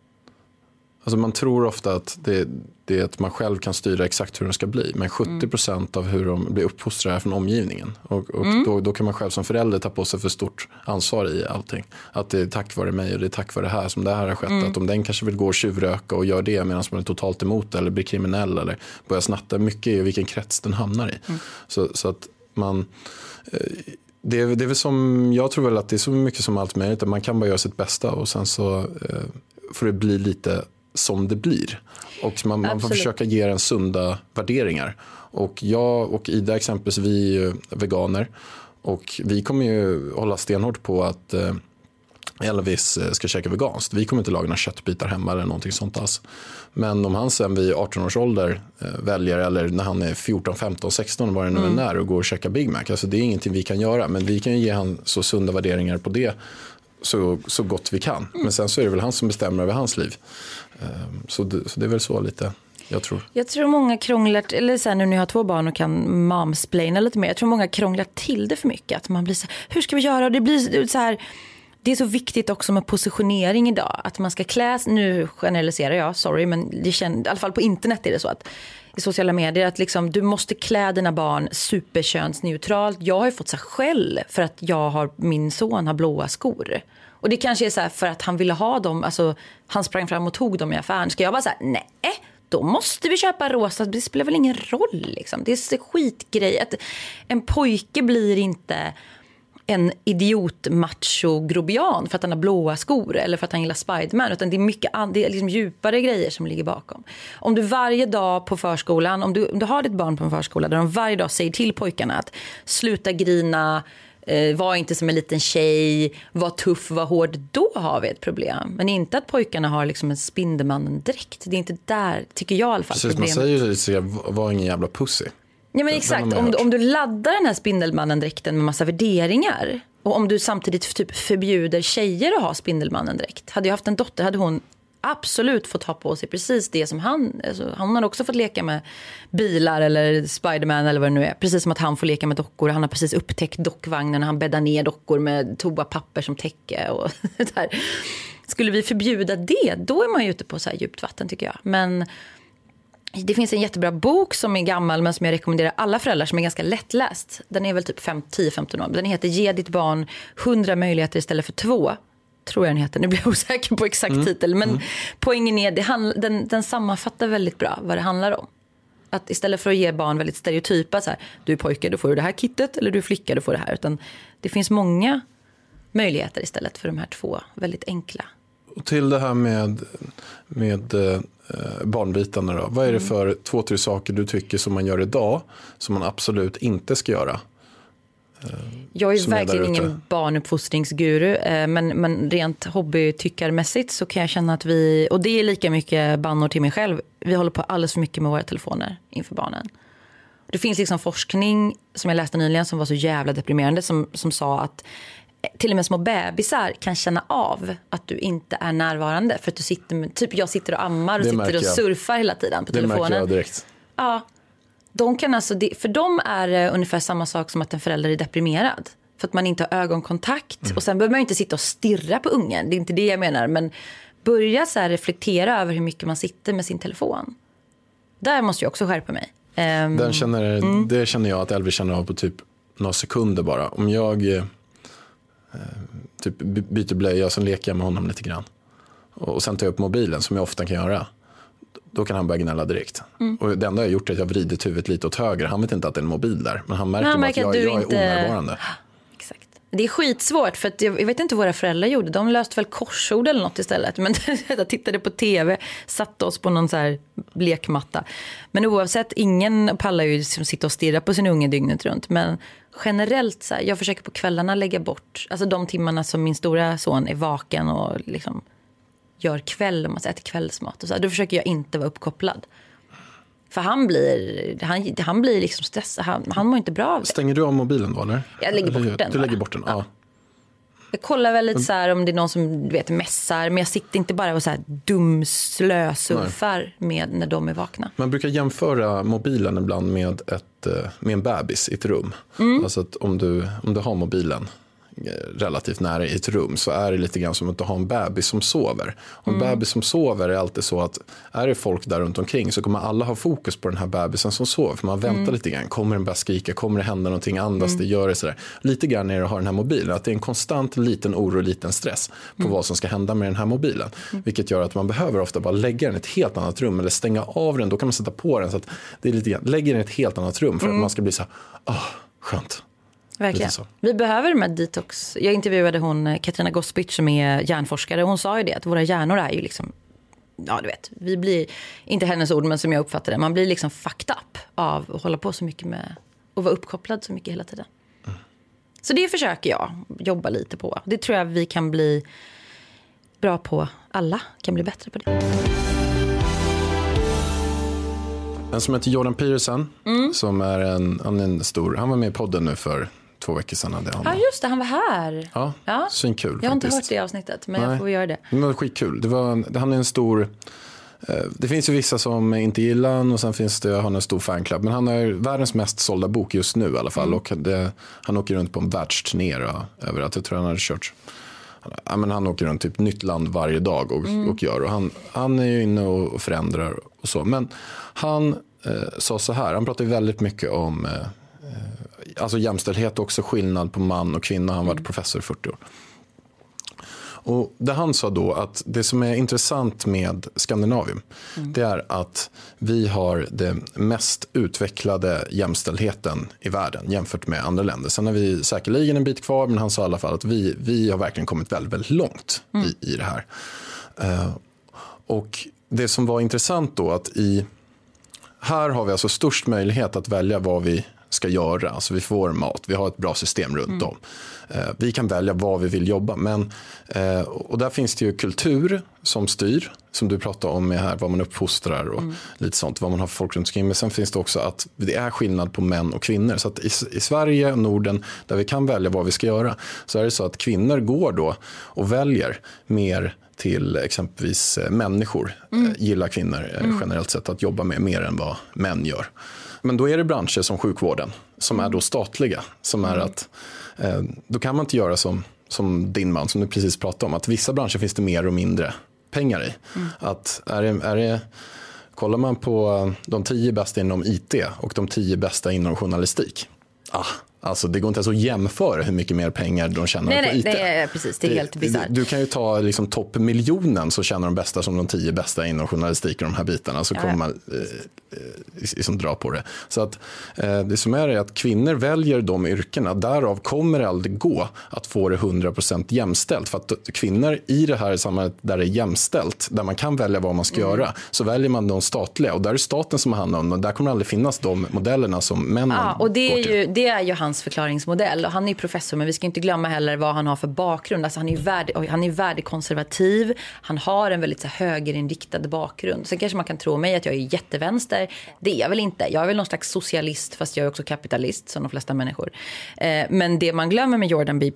Alltså man tror ofta att det är att man själv kan styra exakt hur de ska bli. Men 70% av hur de blir uppfostrade är från omgivningen. Och då kan man själv som förälder ta på sig för stort ansvar i allting. Att det är tack vare mig och det är tack vare det här som det här har skett. Att om den kanske vill gå och tjuvröka och gör det medan man är totalt emot eller blir kriminell eller börjar snatta, mycket i vilken krets den hamnar i. Så att man... Det är väl som, jag tror väl att det är så mycket som allt möjligt. Att man kan bara göra sitt bästa och sen så får det bli lite som det blir. Och man får försöka ge en sunda värderingar. Och jag och Ida exempelvis, vi är ju veganer. Och vi kommer ju hålla stenhårt på att Elvis ska käka veganskt. Vi kommer inte laga några köttbitar hemma eller någonting sånt alls. Men om han sen vid 18 års ålder väljer, eller när han är 14, 15, 16 var det nu är och går och käka Big Mac. Alltså det är ingenting vi kan göra. Men vi kan ju ge han så sunda värderingar på det så gott vi kan. Men sen så är det väl han som bestämmer över hans liv. Så det är väl så lite, jag tror. Jag tror många krånglar, eller så här, nu när jag har 2 barn och kan momsplaina lite mer. Jag tror många krånglar till det för mycket. Att man blir så här, hur ska vi göra? Och det blir så här... Det är så viktigt också med positionering idag. Att man ska kläs, nu generaliserar jag, sorry, men det känns, i alla fall på internet är det så att i sociala medier att liksom, du måste klä dina barn superkönsneutralt. Jag har ju fått så skäll för att min son har blåa skor. Och det kanske är så här för att han ville ha dem, alltså han sprang fram och tog dem i affären. Ska jag bara säga, nej, då måste vi köpa rosa, det spelar väl ingen roll liksom. Det är så skitgrej att en pojke blir inte en idiot macho grobian för att han har blåa skor eller för att han gillar Spiderman, utan det är liksom djupare grejer som ligger bakom. Om du varje dag på förskolan, om du har ditt barn på en förskola där de varje dag säger till pojkarna att sluta grina, var inte som en liten tjej, var tuff, var hård, då har vi ett problem. Men inte att pojkarna har liksom en Spindelmannen direkt. Det är inte där, tycker jag i alla fall. Precis, man säger ju var ingen jävla pussy. Ja, men exakt, om du laddar den här Spindelmannen-dräkten med massa värderingar och om du samtidigt typ förbjuder tjejer att ha Spindelmannen-dräkt. Hade jag haft en dotter hade hon absolut fått ha på sig precis det som han. Alltså, han har också fått leka med bilar eller Spiderman eller vad det nu är. Precis som att han får leka med dockor. Han har precis upptäckt dockvagnen. Han bäddar ner dockor med toapapper som täcke och där. Skulle vi förbjuda det, då är man ju ute på så här djupt vatten tycker jag. Men det finns en jättebra bok som är gammal men som jag rekommenderar alla föräldrar, som är ganska lättläst. Den är väl typ 10-15 år. Den heter Ge ditt barn 100 möjligheter istället för 2. Tror jag den heter. Nu blir jag osäker på exakt titel. Men poängen är, den sammanfattar väldigt bra vad det handlar om. Att istället för att ge barn väldigt stereotypa, så här, du är pojke, då får du det här kittet, eller du är flicka, då får du det här. Utan det finns många möjligheter istället för de här 2 väldigt enkla. Och till det här med barnbitarna då. Vad är det för 2-3 saker du tycker som man gör idag som man absolut inte ska göra? Jag är verkligen ingen barnuppfostringsguru, men rent hobbytyckarmässigt så kan jag känna att vi, och det är lika mycket bannor till mig själv, vi håller på alldeles för mycket med våra telefoner inför barnen. Det finns liksom forskning som jag läste nyligen som var så jävla deprimerande som sa att till och med små bebisar kan känna av att du inte är närvarande för att du sitter med, typ jag sitter och ammar och sitter och surfar hela tiden på telefonen. Det märker jag direkt. Ja. De kan alltså, för dem är det ungefär samma sak som att en förälder är deprimerad. För att man inte har ögonkontakt. Och sen behöver man inte sitta och stirra på ungen. Det är inte det jag menar. Men börja så här reflektera över hur mycket man sitter med sin telefon. Där måste jag också skärpa mig. Det känner jag att Elvis känner av på typ några sekunder bara. Om jag typ byter blöja så leker jag med honom lite grann. Och sen tar jag upp mobilen som jag ofta kan göra. Då kan han börja gnälla direkt. Och det enda jag har gjort är att jag vridit huvudet lite åt höger. Han vet inte att det är en mobil där. Men han märker att jag är onärvarande. Exakt. Det är skitsvårt för att jag vet inte vad våra föräldrar gjorde. De löste väl korsord eller något istället. Men jag tittade på tv, satte oss på någon så här lekmatta. Men oavsett, ingen pallar ju som sitter och stirrar på sin unge dygnet runt. Men generellt så här, jag försöker på kvällarna lägga bort, alltså de timmarna som min stora son är vaken och liksom gör kväll, om man äter kvällsmat och så här, då försöker jag inte vara uppkopplad. För han blir liksom stressad. Han mår inte bra av det. Stänger du av mobilen då, eller? Jag lägger bort den. Du lägger bort den, ja. Jag kollar väl lite så här om det är någon som du vet mässar, men jag sitter inte bara och så här dumslösurfar med när de är vakna. Man brukar jämföra mobilen ibland med en bebis i ett rum. Alltså att om du har mobilen relativt nära i ett rum så är det lite grann som att du har en bebis som sover. Och en bebis som sover är alltid så att är det folk där runt omkring så kommer alla ha fokus på den här bebisen som sover. För man väntar lite grann. Kommer den börja skrika? Kommer det hända någonting? Andas det? Gör det sådär. Lite grann när du har den här mobilen. Att det är en konstant liten oro och liten stress på vad som ska hända med den här mobilen. Vilket gör att man behöver ofta bara lägga den i ett helt annat rum eller stänga av den. Då kan man sätta på den så att det är lite grann, lägger den i ett helt annat rum för att man ska bli så här, skönt. Verkligen. Vi behöver de här detox. Jag intervjuade hon Katarina Gospic som är hjärnforskare. Hon sa ju det att våra hjärnor är ju liksom, ja du vet, vi blir, inte hennes ord men som jag uppfattar det, man blir liksom fucked up av att hålla på så mycket med och vara uppkopplad så mycket hela tiden. Så det försöker jag jobba lite på. Det tror jag vi kan bli bra på. Alla kan bli bättre på det. En som heter Jordan Peterson som är en stor, han var med i podden nu för 2 veckor sedan. Ja just det, han var här. Ja. Svinkul. Jag har inte hört det avsnittet, men jag får göra det. Det var skitkul. Han är en stor, det finns ju vissa som inte gillar han och sen finns det, han har en stor fanclub. Men han är världens mest sålda bok just nu i alla fall. Och han åker runt på en världsturné överallt. Jag tror han hade kört. Ja, men han åker runt typ nytt land varje dag och gör. Och han är ju inne och förändrar och så. Men han sa så här, han pratar ju väldigt mycket om alltså jämställdhet och också skillnad på man och kvinna. Han har varit professor i 40 år. Och det han sa då att det som är intressant med Skandinavien det är att vi har den mest utvecklade jämställdheten i världen jämfört med andra länder. Sen har vi säkerligen en bit kvar, men han sa i alla fall att vi har verkligen kommit väldigt, väldigt långt i det här. Och det som var intressant då att här har vi alltså störst möjlighet att välja vad vi ska göra. Alltså vi får mat, vi har ett bra system runt om. Vi kan välja vad vi vill jobba. Men, och där finns det ju kultur som styr, som du pratar om med här, vad man uppfostrar och lite sånt, vad man har för folk runt omkring. Men sen finns det också att det är skillnad på män och kvinnor. Så att i Sverige och Norden, där vi kan välja vad vi ska göra, så är det så att kvinnor går då och väljer mer till exempelvis människor. Gillar kvinnor generellt sett att jobba med mer än vad män gör. Men då är det branscher som sjukvården som är då statliga. Som är att då kan man inte göra som din man som du precis pratade om. Att vissa branscher finns det mer och mindre pengar i. Att är det, kollar man på de 10 bästa inom IT och de 10 bästa inom journalistik. Alltså det går inte ens att jämföra hur mycket mer pengar de tjänar på IT. Nej, precis. Det är helt bizarrt. Du kan ju ta liksom toppmiljonen så tjänar de bästa som de 10 bästa inom journalistik och de här bitarna. Så kommer man liksom dra på det. Så att det som är att kvinnor väljer de yrkena. Därav kommer det aldrig gå att få det 100% jämställt. För att kvinnor i det här samhället där det är jämställt, där man kan välja vad man ska göra, så väljer man de statliga. Och där är staten som har hand om dem. Där kommer det aldrig finnas de modellerna som männen och det går till. Det är ju hans förklaringsmodell. Han är ju professor, men vi ska inte glömma heller vad han har för bakgrund. Alltså han är värdekonservativ. Han har en väldigt så högerinriktad bakgrund. Sen kanske man kan tro mig att jag är jättevänster. Det är jag väl inte. Jag är väl någon slags socialist, fast jag är också kapitalist som de flesta människor. Men det man glömmer med Jordan B.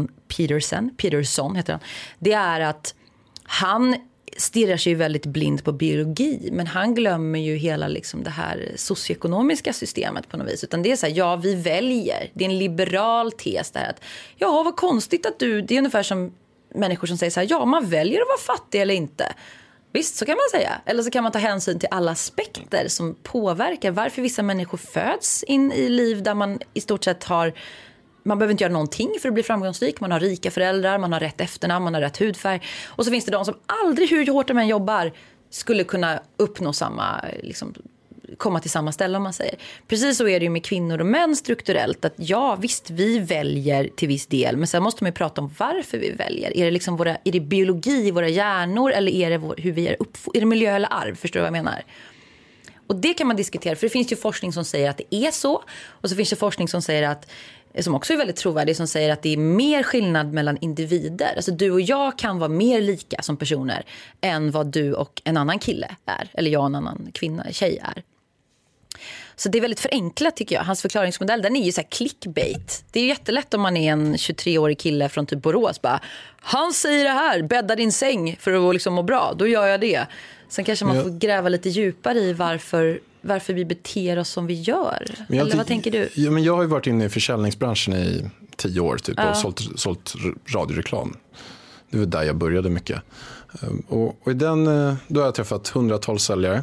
Peterson heter han. Det är att han stirrar sig väldigt blind på biologi, men han glömmer ju hela liksom det här socioekonomiska systemet på något vis. Utan det är så här, vi väljer. Det är en liberal tes där att, vad konstigt att det är ungefär som människor som säger så här, man väljer att vara fattig eller inte. Visst, så kan man säga. Eller så kan man ta hänsyn till alla aspekter som påverkar varför vissa människor föds in i liv där man i stort sett har, man behöver inte göra någonting för att bli framgångsrik. Man har rika föräldrar, man har rätt efternamn, man har rätt hudfärg. Och så finns det de som aldrig, hur hårt de än jobbar, skulle kunna uppnå samma, liksom, komma till samma ställe om man säger. Precis så är det ju med kvinnor och män strukturellt. Att visst, vi väljer till viss del. Men sen måste man ju prata om varför vi väljer. Är det liksom är det biologi i våra hjärnor? Eller är det hur vi är är det miljö eller arv? Förstår du vad jag menar? Och det kan man diskutera. För det finns ju forskning som säger att det är så. Och så finns det forskning som säger att, som också är väldigt trovärdig, som säger att det är mer skillnad mellan individer. Alltså du och jag kan vara mer lika som personer än vad du och en annan kille är. Eller jag och en annan tjej är. Så det är väldigt förenklat tycker jag. Hans förklaringsmodell, den är ju så här clickbait. Det är ju jättelätt om man är en 23-årig kille från typ Borås. Bara, han säger det här, bädda din säng för att liksom må bra. Då gör jag det. Sen kanske man får gräva lite djupare i varför vi beter oss som vi gör. Eller vad tänker du? Ja, men jag har ju varit inne i försäljningsbranschen i 10 år typ, och sålt radioreklam. Det var där jag började mycket. Och i den, då har jag träffat hundratals säljare.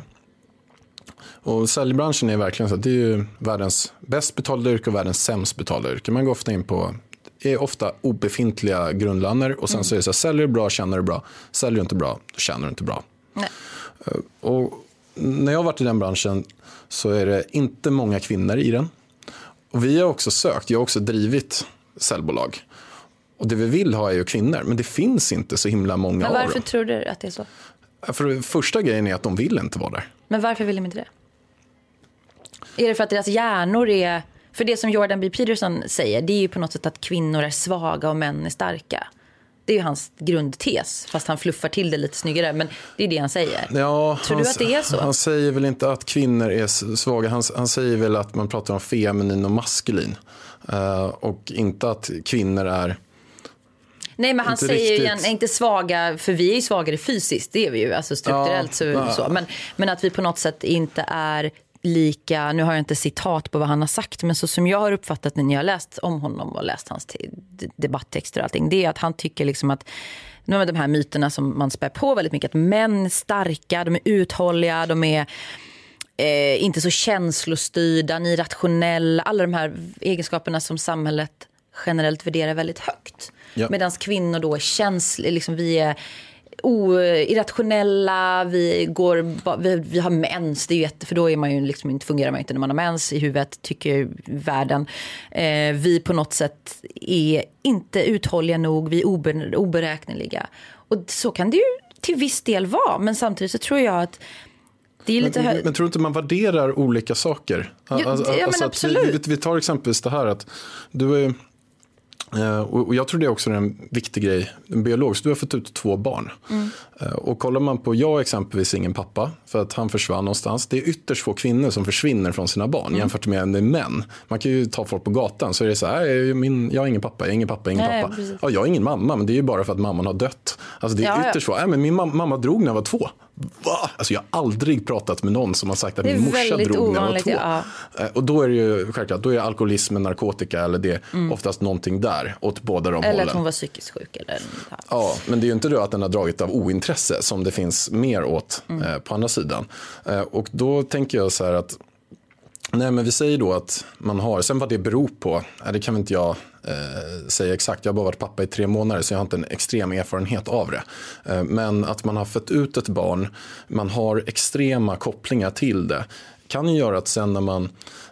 Och säljbranschen är verkligen så att det är ju världens bäst betalda yrke och världens sämst betalda yrke. Man går ofta in på, är ofta obefintliga grundlöner och sen så är det så här, säljer du bra, tjänar du bra. Säljer du inte bra, då tjänar du inte bra. Nej. Och när jag har varit i den branschen så är det inte många kvinnor i den. Och vi har också sökt, jag har också drivit säljbolag. Och det vi vill ha är ju kvinnor, men det finns inte så himla många av dem. Men varför tror du att det är så? För första grejen är att de vill inte vara där. Men varför vill de inte det? Är det för att deras hjärnor är... För det som Jordan B. Peterson säger, det är ju på något sätt att kvinnor är svaga och män är starka. Det är ju hans grundtes, fast han fluffar till det lite snyggare. Men det är det han säger. Ja, tror du att det är så? Han säger väl inte att kvinnor är svaga. Han säger väl att man pratar om feminin och maskulin. Och inte att kvinnor är... Nej, men han säger ju igen, inte svaga, för vi är ju svagare fysiskt, det är vi ju, alltså strukturellt så. Men att vi på något sätt inte är lika, nu har jag inte citat på vad han har sagt, men så som jag har uppfattat när jag har läst om honom och läst hans debatttexter och allting, det är att han tycker liksom att de här myterna som man spär på väldigt mycket, att män är starka, de är uthålliga, de är inte så känslostyrda, ni är rationella, alla de här egenskaperna som samhället generellt värderar väldigt högt. Ja. Medan kvinnor då är liksom vi är irrationella, vi har mens, det är ju för då är man ju liksom inte, fungerar man inte när man har mens i huvudet, tycker världen. Vi på något sätt är inte uthålliga nog, vi är oberäkneliga. Och så kan det ju till viss del vara, men samtidigt så tror jag att det är lite men tror du inte man värderar olika saker? Ja, men absolut. Vi tar exempelvis det här att du är... Och jag tror det är också en viktig grej, en biolog, så du har fått ut 2 barn. Och kollar man på, jag exempelvis ingen pappa för att han försvann någonstans. Det är ytterst få kvinnor som försvinner från sina barn jämfört med män. Man kan ju ta folk på gatan, så är det så här, jag har ingen pappa, ingen pappa. Ja, jag har ingen mamma, men det är ju bara för att mamman har dött. Alltså det är ytterst få. Men min mamma drog när jag var 2. Va? Alltså jag har aldrig pratat med någon som har sagt att min morsa drog när jag var 2. Ja. Och då är det ju självklart, då är alkoholism, narkotika eller det oftast någonting där åt båda de hållen. Eller att hon var psykiskt sjuk. Eller... Ja, men det är ju inte då att den har dragit av ointresse som det finns mer åt på andra sidan. Och då tänker jag så här att nej, men vi säger då att man har, sen vad det beror på, det kan inte jag säga exakt. Jag har bara varit pappa i 3 månader så jag har inte en extrem erfarenhet av det. Men att man har fått ut ett barn, man har extrema kopplingar till det, kan ju göra att sen när man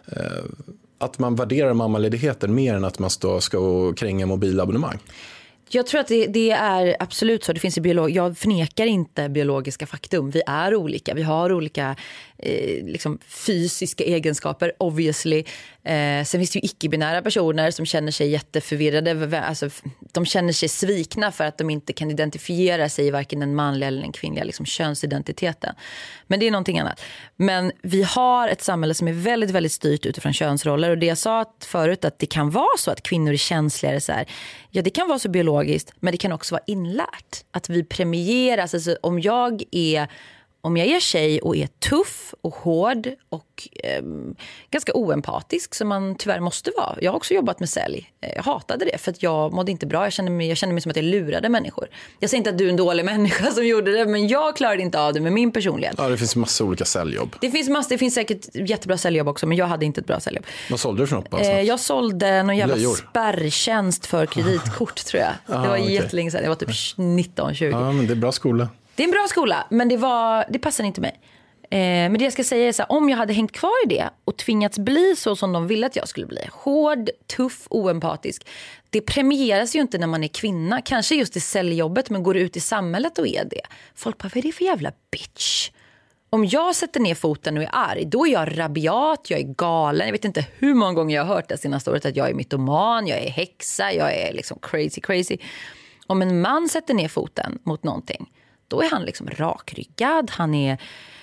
att man värderar mammaledigheter mer än att man ska och kränga mobilabonnemang. Jag tror att det är absolut så. Det finns jag förnekar inte biologiska faktum. Vi är olika. Vi har olika liksom fysiska egenskaper, obviously. Sen finns det ju icke-binära personer som känner sig jätteförvirrade. Alltså, de känner sig svikna för att de inte kan identifiera sig i varken den manliga eller den kvinnliga liksom, könsidentiteten. Men det är någonting annat. Men vi har ett samhälle som är väldigt, väldigt styrt utifrån könsroller. Och det jag sa förut, att det kan vara så att kvinnor är känsligare så här. Ja, det kan vara så biologiskt, men det kan också vara inlärt. Att vi premieras. Alltså, om jag är tjej och är tuff och hård och ganska oempatisk som man tyvärr måste vara. Jag har också jobbat med sälj. Jag hatade det för att jag mådde inte bra. Jag kände mig som att jag lurade människor. Jag säger inte att du är en dålig människa som gjorde det, men jag klarade inte av det med min personlighet. Ja, det finns massa olika säljjobb. Det finns säkert jättebra säljjobb också, men jag hade inte ett bra säljjobb. Vad sålde du för något? Jag sålde någon jävla spärrtjänst för kreditkort tror jag. Det var jättelänge sedan. Jag var typ 19-20. Ja, men det är bra skola. Det är en bra skola, men det passar inte mig. Men det jag ska säga är så här, om jag hade hängt kvar i det och tvingats bli så som de ville att jag skulle bli, hård, tuff, oempatisk, det premieras ju inte när man är kvinna. Kanske just i säljjobbet, men går ut i samhället och är det. Folk bara, vad är det för jävla bitch? Om jag sätter ner foten och är arg, då är jag rabiat, jag är galen. Jag vet inte hur många gånger jag har hört det senaste året att jag är mytoman, jag är häxa, jag är liksom crazy. Om en man sätter ner foten mot någonting, då är han liksom rakryggad, han är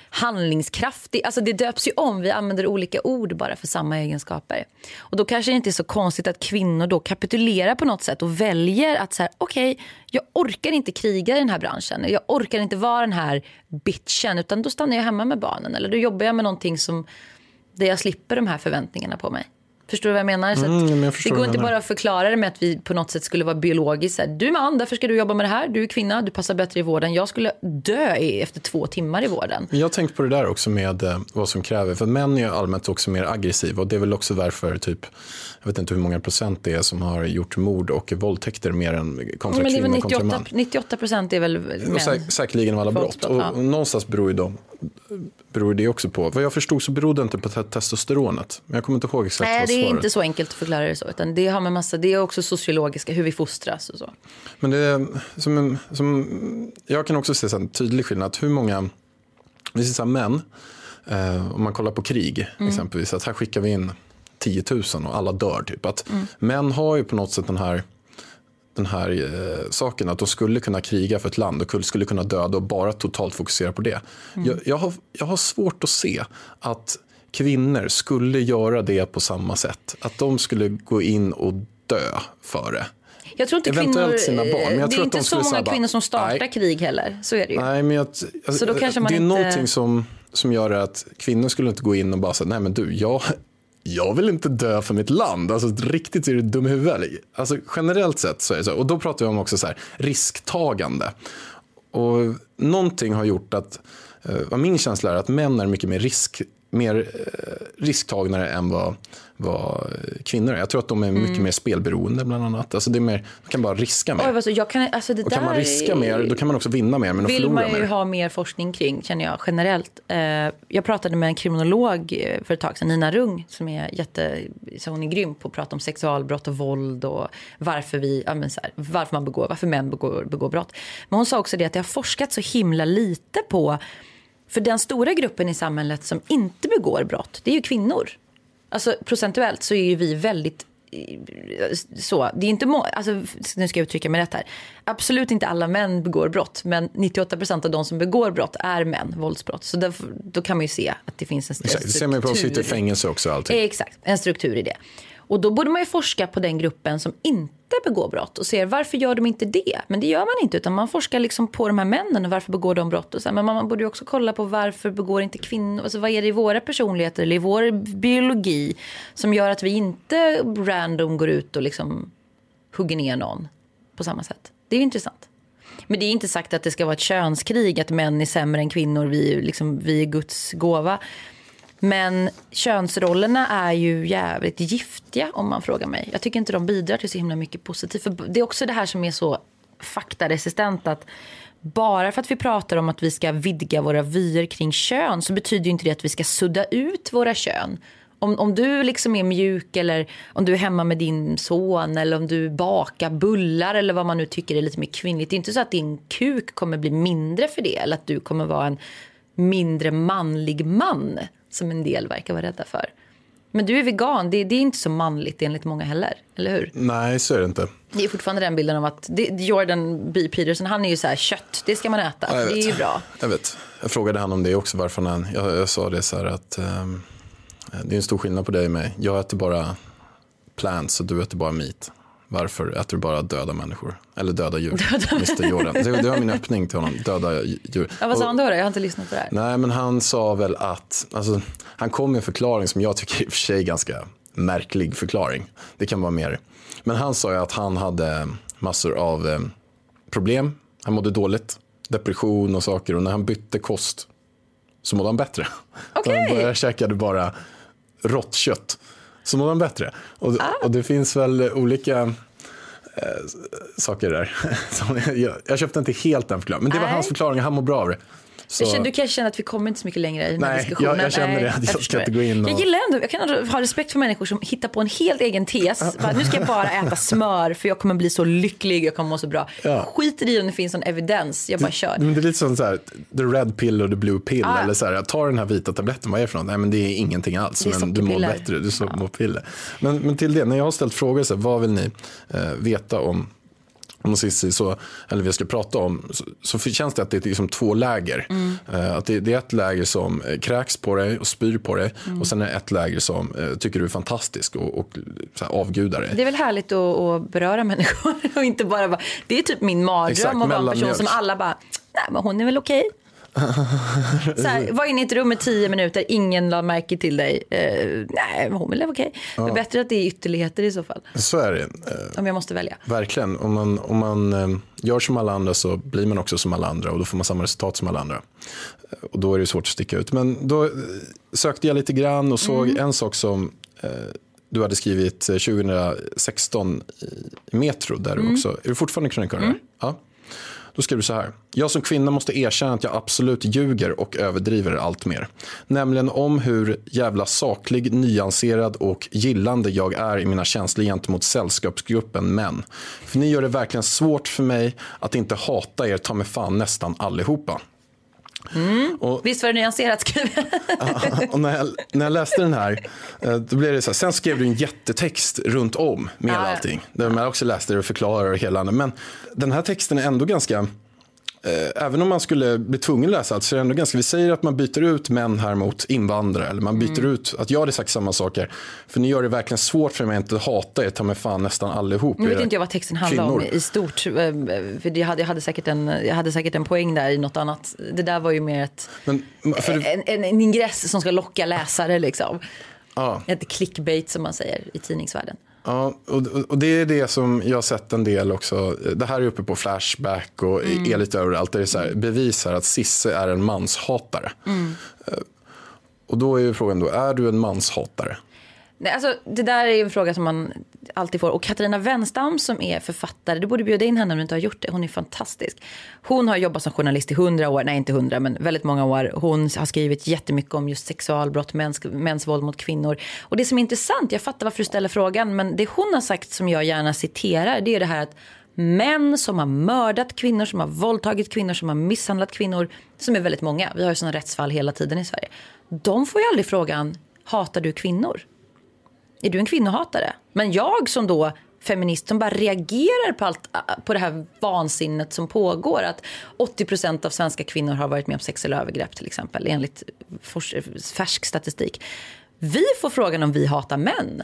handlingskraftig. Alltså det döps ju om, vi använder olika ord bara för samma egenskaper. Och då kanske det inte är så konstigt att kvinnor då kapitulerar på något sätt och väljer att så här, okej, jag orkar inte kriga i den här branschen. Jag orkar inte vara den här bitchen, utan då stannar jag hemma med barnen. Eller då jobbar jag med någonting där jag slipper de här förväntningarna på mig. Förstår du vad jag menar? Så det går inte bara att förklara det med att vi på något sätt skulle vara biologiskt. Du är man, därför ska du jobba med det här. Du är kvinna, du passar bättre i vården. Jag skulle dö efter 2 timmar i vården. Jag har tänkt på det där också med vad som kräver. För män är allmänt också mer aggressiva. Och det är väl också varför typ, jag vet inte hur många procent det är som har gjort mord och våldtäkter mer än kontra kvinnor kontra man. 98% är väl män. Säkerligen av alla brott. Och någonstans beror det också på. Vad jag förstod så beror det inte på testosteronet. Men jag kommer inte ihåg exakt vad svaret. Nej, det är inte så enkelt att förklara det så. Utan det har med massa, det är också sociologiska, hur vi fostras och så. Men det är som jag kan också se en tydlig skillnad. Hur många, vi ser så här, män, om man kollar på krig exempelvis, att här skickar vi in 10 000 och alla dör typ. Att män har ju på något sätt den här saken att de skulle kunna kriga för ett land och skulle kunna döda och bara totalt fokusera på det. Jag har svårt att se att kvinnor skulle göra det på samma sätt. Att de skulle gå in och dö för det. Jag tror inte eventuellt sina barn. Men jag det tror är inte så många kvinnor som startar krig heller. Så är det ju. Nej, men så då kanske man det är inte... någonting som gör att kvinnor skulle inte gå in och bara säga, nej men du, jag vill inte dö för mitt land. Alltså riktigt är det dum i huvudet. Alltså generellt sett så är det så. Och då pratar vi om också så här, risktagande. Och någonting har gjort att, vad min känsla är att män är mycket mer risktagnare än vad kvinnor är. Jag tror att de är mycket mer spelberoende bland annat. Alltså det är mer, man kan bara riska mer. Och kan man riska mer, då kan man också vinna mer, men att förlora mer. Vill man ju ha mer forskning kring, känner jag generellt. Jag pratade med en kriminolog för ett tag sedan, Nina Rung, som är hon är grym på att prata om sexualbrott och våld och varför män begår brott. Men hon sa också det att det har forskat så himla lite på, för den stora gruppen i samhället som inte begår brott, det är ju kvinnor. Alltså procentuellt så är ju vi väldigt så. Det är inte nu ska jag uttrycka mig rätt här. Absolut inte alla män begår brott, men 98% av de som begår brott är män, våldsbrott. Så då kan man ju se att det finns en struktur. Det ser man ju på att sitta i fängelse också alltid. Exakt, en struktur i det. Och då borde man ju forska på den gruppen som inte begår brott och ser varför gör de inte det. Men det gör man inte, utan man forskar liksom på de här männen och varför begår de brott. Och så. Men man borde ju också kolla på varför begår inte kvinnor. Alltså vad är det i våra personligheter eller i vår biologi som gör att vi inte random går ut och liksom hugger ner någon på samma sätt. Det är ju intressant. Men det är inte sagt att det ska vara ett könskrig, att män är sämre än kvinnor, vi är Guds gåva. Men könsrollerna är ju jävligt giftiga om man frågar mig. Jag tycker inte de bidrar till så himla mycket positivt. För det är också det här som är så faktaresistent, att bara för att vi pratar om att vi ska vidga våra vyer kring kön så betyder ju inte det att vi ska sudda ut våra kön. Om du liksom är mjuk, eller om du är hemma med din son, eller om du bakar bullar eller vad man nu tycker är lite mer kvinnligt. Det är inte så att din kuk kommer bli mindre för det, eller att du kommer vara en mindre manlig man som en del verkar vara rädda för. Men du är vegan, det är inte så manligt enligt många heller, eller hur? Nej, så är det inte. Det är fortfarande den bilden av att Jordan B. Peterson, han är ju så här, kött, det ska man äta, det är ju bra. Jag frågade han om det också, varför jag sa det så här att det är en stor skillnad på dig och mig. Jag äter bara plants och du äter bara meat. Varför äter du bara döda människor? Eller döda djur, Mr. Jordan. Det var min öppning till honom, döda djur. Ja, vad sa han då? Jag har inte lyssnat på det här. Nej, men han sa väl att, alltså, han kom med en förklaring som jag tycker i och för sig är ganska märklig förklaring. Det kan vara mer. Men han sa ju att han hade massor av problem. Han mådde dåligt, depression och saker. Och när han bytte kost så mådde han bättre. Okay. Han började käkade bara rått kött. Så mådde han bättre. Och det finns väl olika saker där. Jag köpte inte helt den förklaringen. Men det var hans förklaring, han mår bra av det. Så. Du kanske känner att vi kommer inte så mycket längre i den här diskussionen. Jag känner det. Jag ska inte gå in och... Jag gillar ändå, jag kan ändå ha respekt för människor som hittar på en helt egen tes. Nu ska jag bara äta smör för jag kommer bli så lycklig, jag kommer må så bra. Skit i om det finns någon evidens, jag bara kör. Men det är lite som så här, the red pill och the blue pill. Eller så här, ta den här vita tabletten, vad är det för något? Nej, men det är ingenting alls. Men du mår bättre, du mår piller. Men till det, när jag har ställt frågor så här, vad vill ni veta om om man säger så, eller vi ska prata om, så känns det att det är liksom 2 läger. Att det är ett läger som kräks på dig och spyr på dig, och sen är det ett läger som tycker du är fantastisk och så här, avgudar dig. Det är väl härligt att beröra människor och inte bara det är typ min mardröm att vara en person som alla bara, nej men hon är väl okej. Så här, var inne i ett rum i 10 minuter, ingen la märke till dig. Nej, men hon är okej. Det är bättre att det är ytterligheter i så fall. Så är det. Om jag måste välja. Verkligen. Om man gör som alla andra så blir man också som alla andra, och då får man samma resultat som alla andra. Och då är det svårt att sticka ut. Men då sökte jag lite grann och såg en sak som du hade skrivit 2016 i Metro, där du också, är du fortfarande krönikör? Ja. Då skriver du så här: jag som kvinna måste erkänna att jag absolut ljuger och överdriver allt mer. Nämligen om hur jävla saklig, nyanserad och gillande jag är i mina känslor gentemot sällskapsgruppen män. För ni gör det verkligen svårt för mig att inte hata er, ta med fan nästan allihopa. Och, visst var det nyanserat skrivet? Och när jag läste den här, då blev det så här, sen skrev du en jättetext runt om med allting. Där man också läste det och förklarade hela. Men den här texten är ändå ganska, även om man skulle bli tvungen att läsa allt, så är det ändå ganska, vi säger att man byter ut män här mot invandrare, eller man byter ut, att jag hade sagt samma saker, för ni gör det verkligen svårt för mig att inte hata er, ta med fan nästan allihop. Nu vet inte jag vad texten handlar om i stort, för jag hade säkert en poäng där i något annat. Det där var ju mer en ingress som ska locka läsare liksom. Ett clickbait som man säger i tidningsvärlden. Ja, och det är det som jag har sett en del också. Det här är uppe på Flashback och är lite överallt. Det är så här, bevisar att Sisse är en manshatare. Och då är ju frågan då, är du en manshatare? Nej, alltså, det där är en fråga som man alltid får. Och Katarina Wenstam som är författare, du borde bjuda in henne om du inte har gjort det. Hon är fantastisk. Hon har jobbat som journalist i 100 år. Nej, inte 100, men väldigt många år. Hon har skrivit jättemycket om just sexualbrott, mäns våld mot kvinnor. Och det som är intressant, jag fattar varför du ställer frågan, men det hon har sagt som jag gärna citerar, det är det här att män som har mördat kvinnor, som har våldtagit kvinnor, som har misshandlat kvinnor, som är väldigt många. Vi har ju sådana rättsfall hela tiden i Sverige. De får ju aldrig frågan, hatar du kvinnor? Är du en kvinnohatare? Men jag som då feminist som bara reagerar på det här vansinnet som pågår, att 80% av svenska kvinnor har varit med om sexuella övergrepp till exempel, enligt färsk statistik. Vi får frågan om vi hatar män.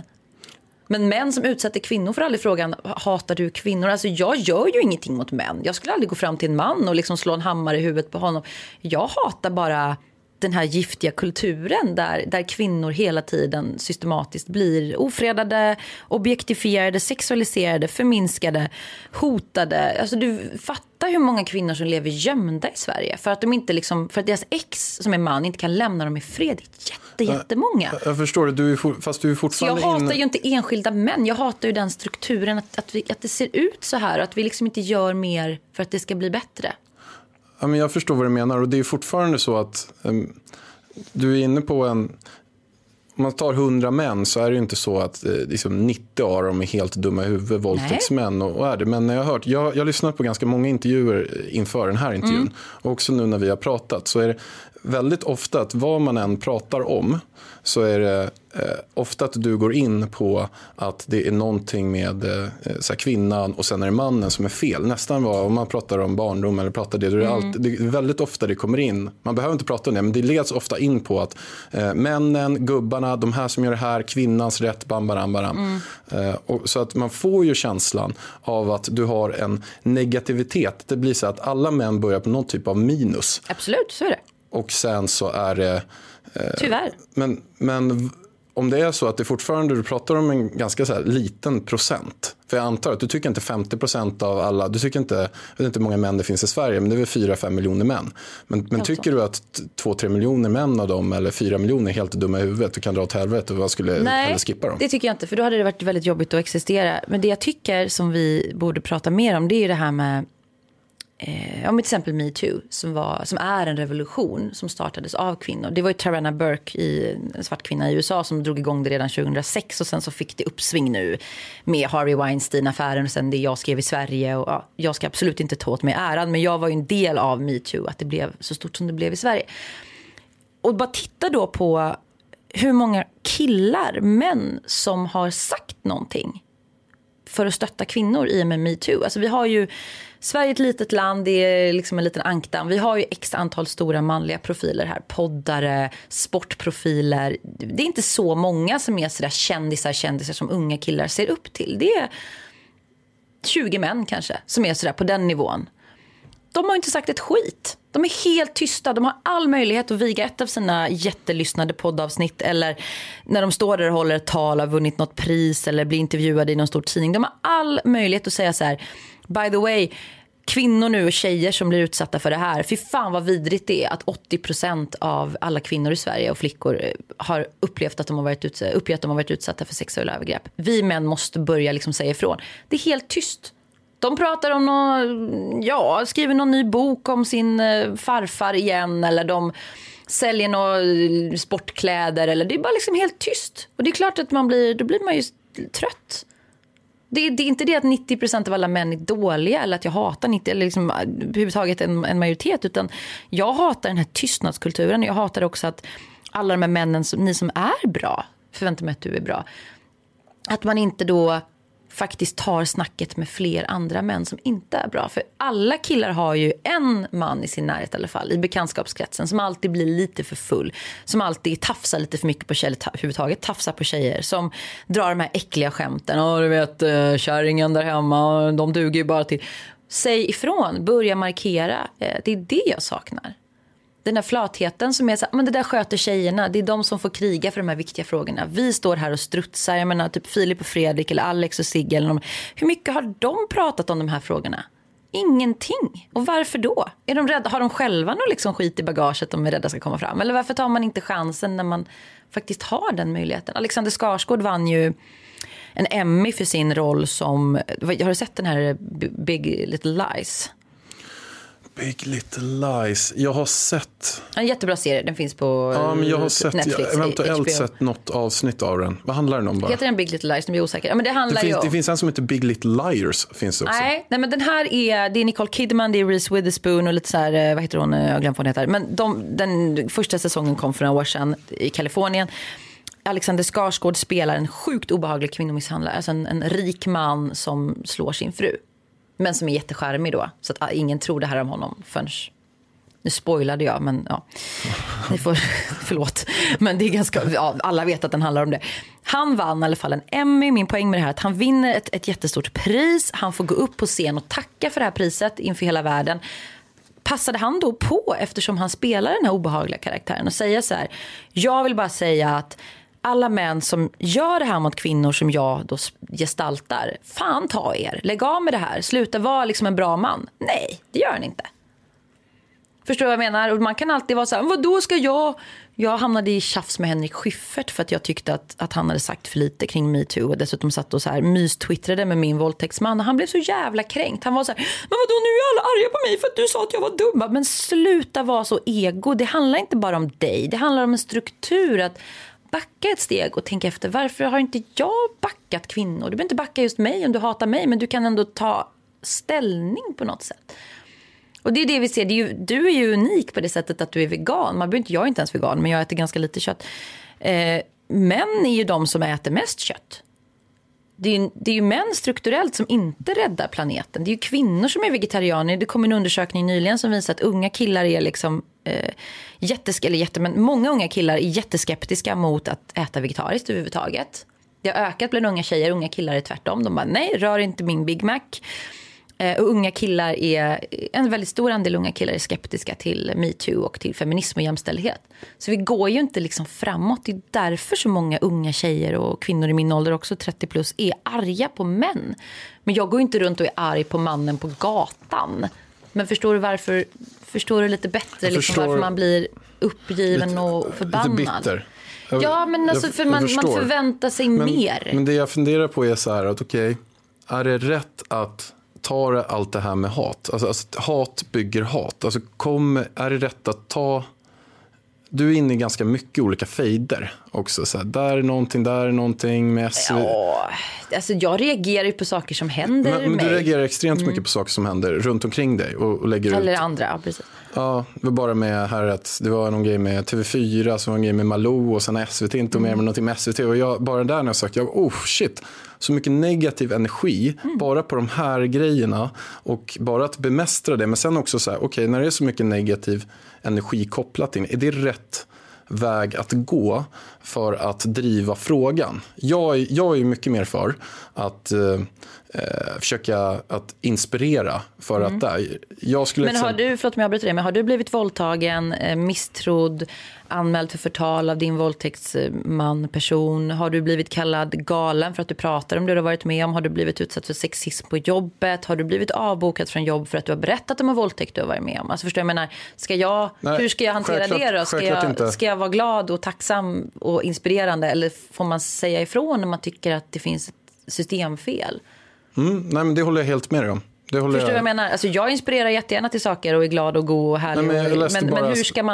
Men män som utsätter kvinnor får aldrig frågan, hatar du kvinnor? Alltså jag gör ju ingenting mot män. Jag skulle aldrig gå fram till en man och liksom slå en hammare i huvudet på honom. Jag hatar bara den här giftiga kulturen där kvinnor hela tiden systematiskt blir ofredade, objektifierade, sexualiserade, förminskade, hotade. Alltså du fattar hur många kvinnor som lever gömda i Sverige för att de inte liksom, för att deras ex som är man inte kan lämna dem i fred. Det är jättemånga. Jag förstår det, fast du är fortfarande. Så jag hatar ju inte enskilda män. Jag hatar ju den strukturen att det ser ut så här, att vi liksom inte gör mer för att det ska bli bättre. Ja, men jag förstår vad du menar, och det är fortfarande så att du är inne på om man tar 100 män så är det ju inte så att liksom 90 av dem är helt dumma i huvudet, våldtäktsmän och är det. Men jag har lyssnat på ganska många intervjuer inför den här intervjun, och också nu när vi har pratat, så är det väldigt ofta att vad man än pratar om så är det ofta att du går in på att det är någonting med så här, kvinnan och sen är det mannen som är fel. Nästan om man pratar om barndom eller pratar det, det är väldigt ofta det kommer in. Man behöver inte prata om det, men det leds ofta in på att männen, gubbarna, de här som gör det här, kvinnans rätt, bam, bam, bam. Och så att man får ju känslan av att du har en negativitet. Det blir så att alla män börjar på någon typ av minus. Absolut, så är det. Och sen så är det tyvärr. Men om det är så att det fortfarande, du pratar om en ganska så här liten procent. För jag antar att du tycker inte 50% av alla, du tycker inte, jag vet inte hur många män det finns i Sverige, men det är väl 4-5 miljoner män. Men tycker du att 2-3 miljoner män av dem, eller 4 miljoner är helt dumma i huvudet och kan dra åt helvete, och vad skulle hellre skippa dem? Det tycker jag inte, för då hade det varit väldigt jobbigt att existera. Men det jag tycker som vi borde prata mer om, det är ju det här med om till exempel Me Too, som är en revolution som startades av kvinnor. Det var ju Tarana Burke, en svart kvinna i USA, som drog igång det redan 2006, och sen så fick det uppsving nu med Harvey Weinstein-affären och sen det jag skrev i Sverige. Och jag ska absolut inte ta åt mig äran, men jag var ju en del av Me Too, att det blev så stort som det blev i Sverige. Och bara titta då på hur många killar, män som har sagt någonting för att stötta kvinnor i och med MeToo. Alltså vi har ju, Sverige är ett litet land, det är liksom en liten ankdamm. Vi har ju x antal stora manliga profiler här. Poddare, sportprofiler. Det är inte så många som är sådär kändisar som unga killar ser upp till. Det är 20 män kanske som är sådär på den nivån. De har inte sagt ett skit. De är helt tysta. De har all möjlighet att viga ett av sina jättelyssnade poddavsnitt. Eller när de står där och håller ett tal, har vunnit något pris eller blir intervjuade i någon stor tidning. De har all möjlighet att säga så här: by the way, kvinnor nu och tjejer som blir utsatta för det här. Fy fan vad vidrigt det är att 80% av alla kvinnor i Sverige och flickor har upplevt att de har varit utsatta för sexuella övergrepp. Vi män måste börja liksom säga ifrån. Det är helt tyst. De pratar om skriver någon ny bok om sin farfar igen, eller de säljer några sportkläder, eller det är bara liksom helt tyst. Och det är klart att då blir man ju trött. Det är inte det att 90% av alla män är dåliga, eller att jag hatar 90, eller liksom överhuvudtaget en majoritet, utan jag hatar den här tystnadskulturen. Jag hatar också att alla de här männen, ni som är bra, förväntar mig att du är bra, att man inte då faktiskt tar snacket med fler andra män som inte är bra. För alla killar har ju en man i sin närhet i alla fall, i bekantskapskretsen, som alltid blir lite för full, som alltid tafsar lite för mycket på tjejer, överhuvudtaget tafsar på tjejer, som drar de här äckliga skämten. Och du vet, kärringen där hemma, de duger ju bara till. Säg ifrån, börja markera. Det är det jag saknar. Den här flatheten som är så, men det där sköter tjejerna. Det är de som får kriga för de här viktiga frågorna. Vi står här och strutsar. Jag menar typ Filip och Fredrik eller Alex och Sigge eller hur mycket har de pratat om de här frågorna? Ingenting. Och varför då? Är de rädda? Har de själva någon liksom skit i bagaget de är rädda ska komma fram? Eller varför tar man inte chansen när man faktiskt har den möjligheten? Alexander Skarsgård vann ju en Emmy för sin roll som, har du sett den här Big Little Lies? Big Little Lies. Jag har sett en jättebra serie, den finns på men jag har sett, Netflix. Jag har eventuellt sett något avsnitt av den. Vad handlar den om bara? Heter den Big Little Lies? De är osäkra. Men det finns en som heter Big Little Liars finns också. Nej, men den här det är Nicole Kidman, det är Reese Witherspoon och lite så här, vad heter hon? Jag glömde vad hon heter. Men den första säsongen kom för några år sedan i Kalifornien. Alexander Skarsgård spelar en sjukt obehaglig kvinnomisshandlare, alltså en rik man som slår sin fru. Men som är jättecharmig då. Så att ingen tror det här om honom förrän... Nu spoilade jag, men ja. Ni får... Förlåt. Men det är ganska... Ja, alla vet att den handlar om det. Han vann i alla fall en Emmy. Min poäng med det här är att han vinner ett jättestort pris. Han får gå upp på scen och tacka för det här priset inför hela världen. Passade han då på, eftersom han spelar den här obehagliga karaktären, och säga så här: jag vill bara säga att alla män som gör det här mot kvinnor som jag då gestaltar, fan ta er, lägg av med det här, sluta vara liksom en bra man. Nej, det gör han inte. Förstår du vad jag menar? Och man kan alltid vara så här, vad då ska jag hamnade i tjafs med Henrik Schyffert för att jag tyckte att han hade sagt för lite kring MeToo, och dessutom satt och så här mystwittrade med min våldtäktsman, och han blev så jävla kränkt. Han var så här, men vadå, nu är alla arga på mig för att du sa att jag var dum. Men sluta vara så ego. Det handlar inte bara om dig, det handlar om en struktur, att backa ett steg och tänka efter, varför har inte jag backat kvinnor? Du behöver inte backa just mig om du hatar mig, men du kan ändå ta ställning på något sätt. Och det är det vi ser. Du är ju unik på det sättet att du är vegan. Jag är inte ens vegan, men jag äter ganska lite kött. Män är ju de som äter mest kött. Det är ju män strukturellt som inte räddar planeten. Det är ju kvinnor som är vegetarianer. Det kom en undersökning nyligen som visar att unga killar är liksom men många unga killar är jätteskeptiska mot att äta vegetariskt överhuvudtaget. Det har ökat bland unga tjejer, unga killar är tvärtom. De bara, nej, rör inte min Big Mac. Och unga killar en väldigt stor andel unga killar är skeptiska till MeToo och till feminism och jämställdhet. Så vi går ju inte liksom framåt. Det är därför så många unga tjejer och kvinnor i min ålder, också 30 plus, är arga på män. Men jag går inte runt och är arg på mannen på gatan. Men förstår du lite bättre liksom varför man blir uppgiven och förbannad? Lite bitter. Ja, men alltså för man förväntar sig mer. Men det jag funderar på är så här att okej, är det rätt att ta allt det här med hat? Alltså hat bygger hat. Alltså är det rätt att ta... Du är inne i ganska mycket olika fejder också. Så här, där är någonting med... Ja, alltså jag reagerar ju på saker som händer men du reagerar extremt mycket på saker som händer runt omkring dig och lägger eller ut. Andra, ja, precis. Ja, det var bara med här att det var någon grej med TV4, så var en grej med Malou och sen SVT inte med någonting med SVT. Och jag, bara där när jag sagt, shit, så mycket negativ energi bara på de här grejerna och bara att bemästra det. Men sen också så här, okej, när det är så mycket negativ energi kopplat in, är det rätt väg att gå för att driva frågan? Jag är ju mycket mer för att försöka att inspirera för att jag skulle... Men har du, förlåt mig jag avbryter det, men har du blivit våldtagen, misstrodd, anmäld för förtal av din våldtäktsman, person? Har du blivit kallad galen för att du pratar om det du har varit med om? Har du blivit utsatt för sexism på jobbet? Har du blivit avbokad från jobb för att du har berättat om en våldtäkt du har varit med om? Alltså förstår jag menar, hur ska jag hantera det då? Ska jag vara glad och tacksam och inspirerande, eller får man säga ifrån när man tycker att det finns ett systemfel? Nej, men det håller jag helt med dig om. Förstår du vad jag menar? Alltså jag inspirerar jättegärna till saker och är glad och god och härlig. Men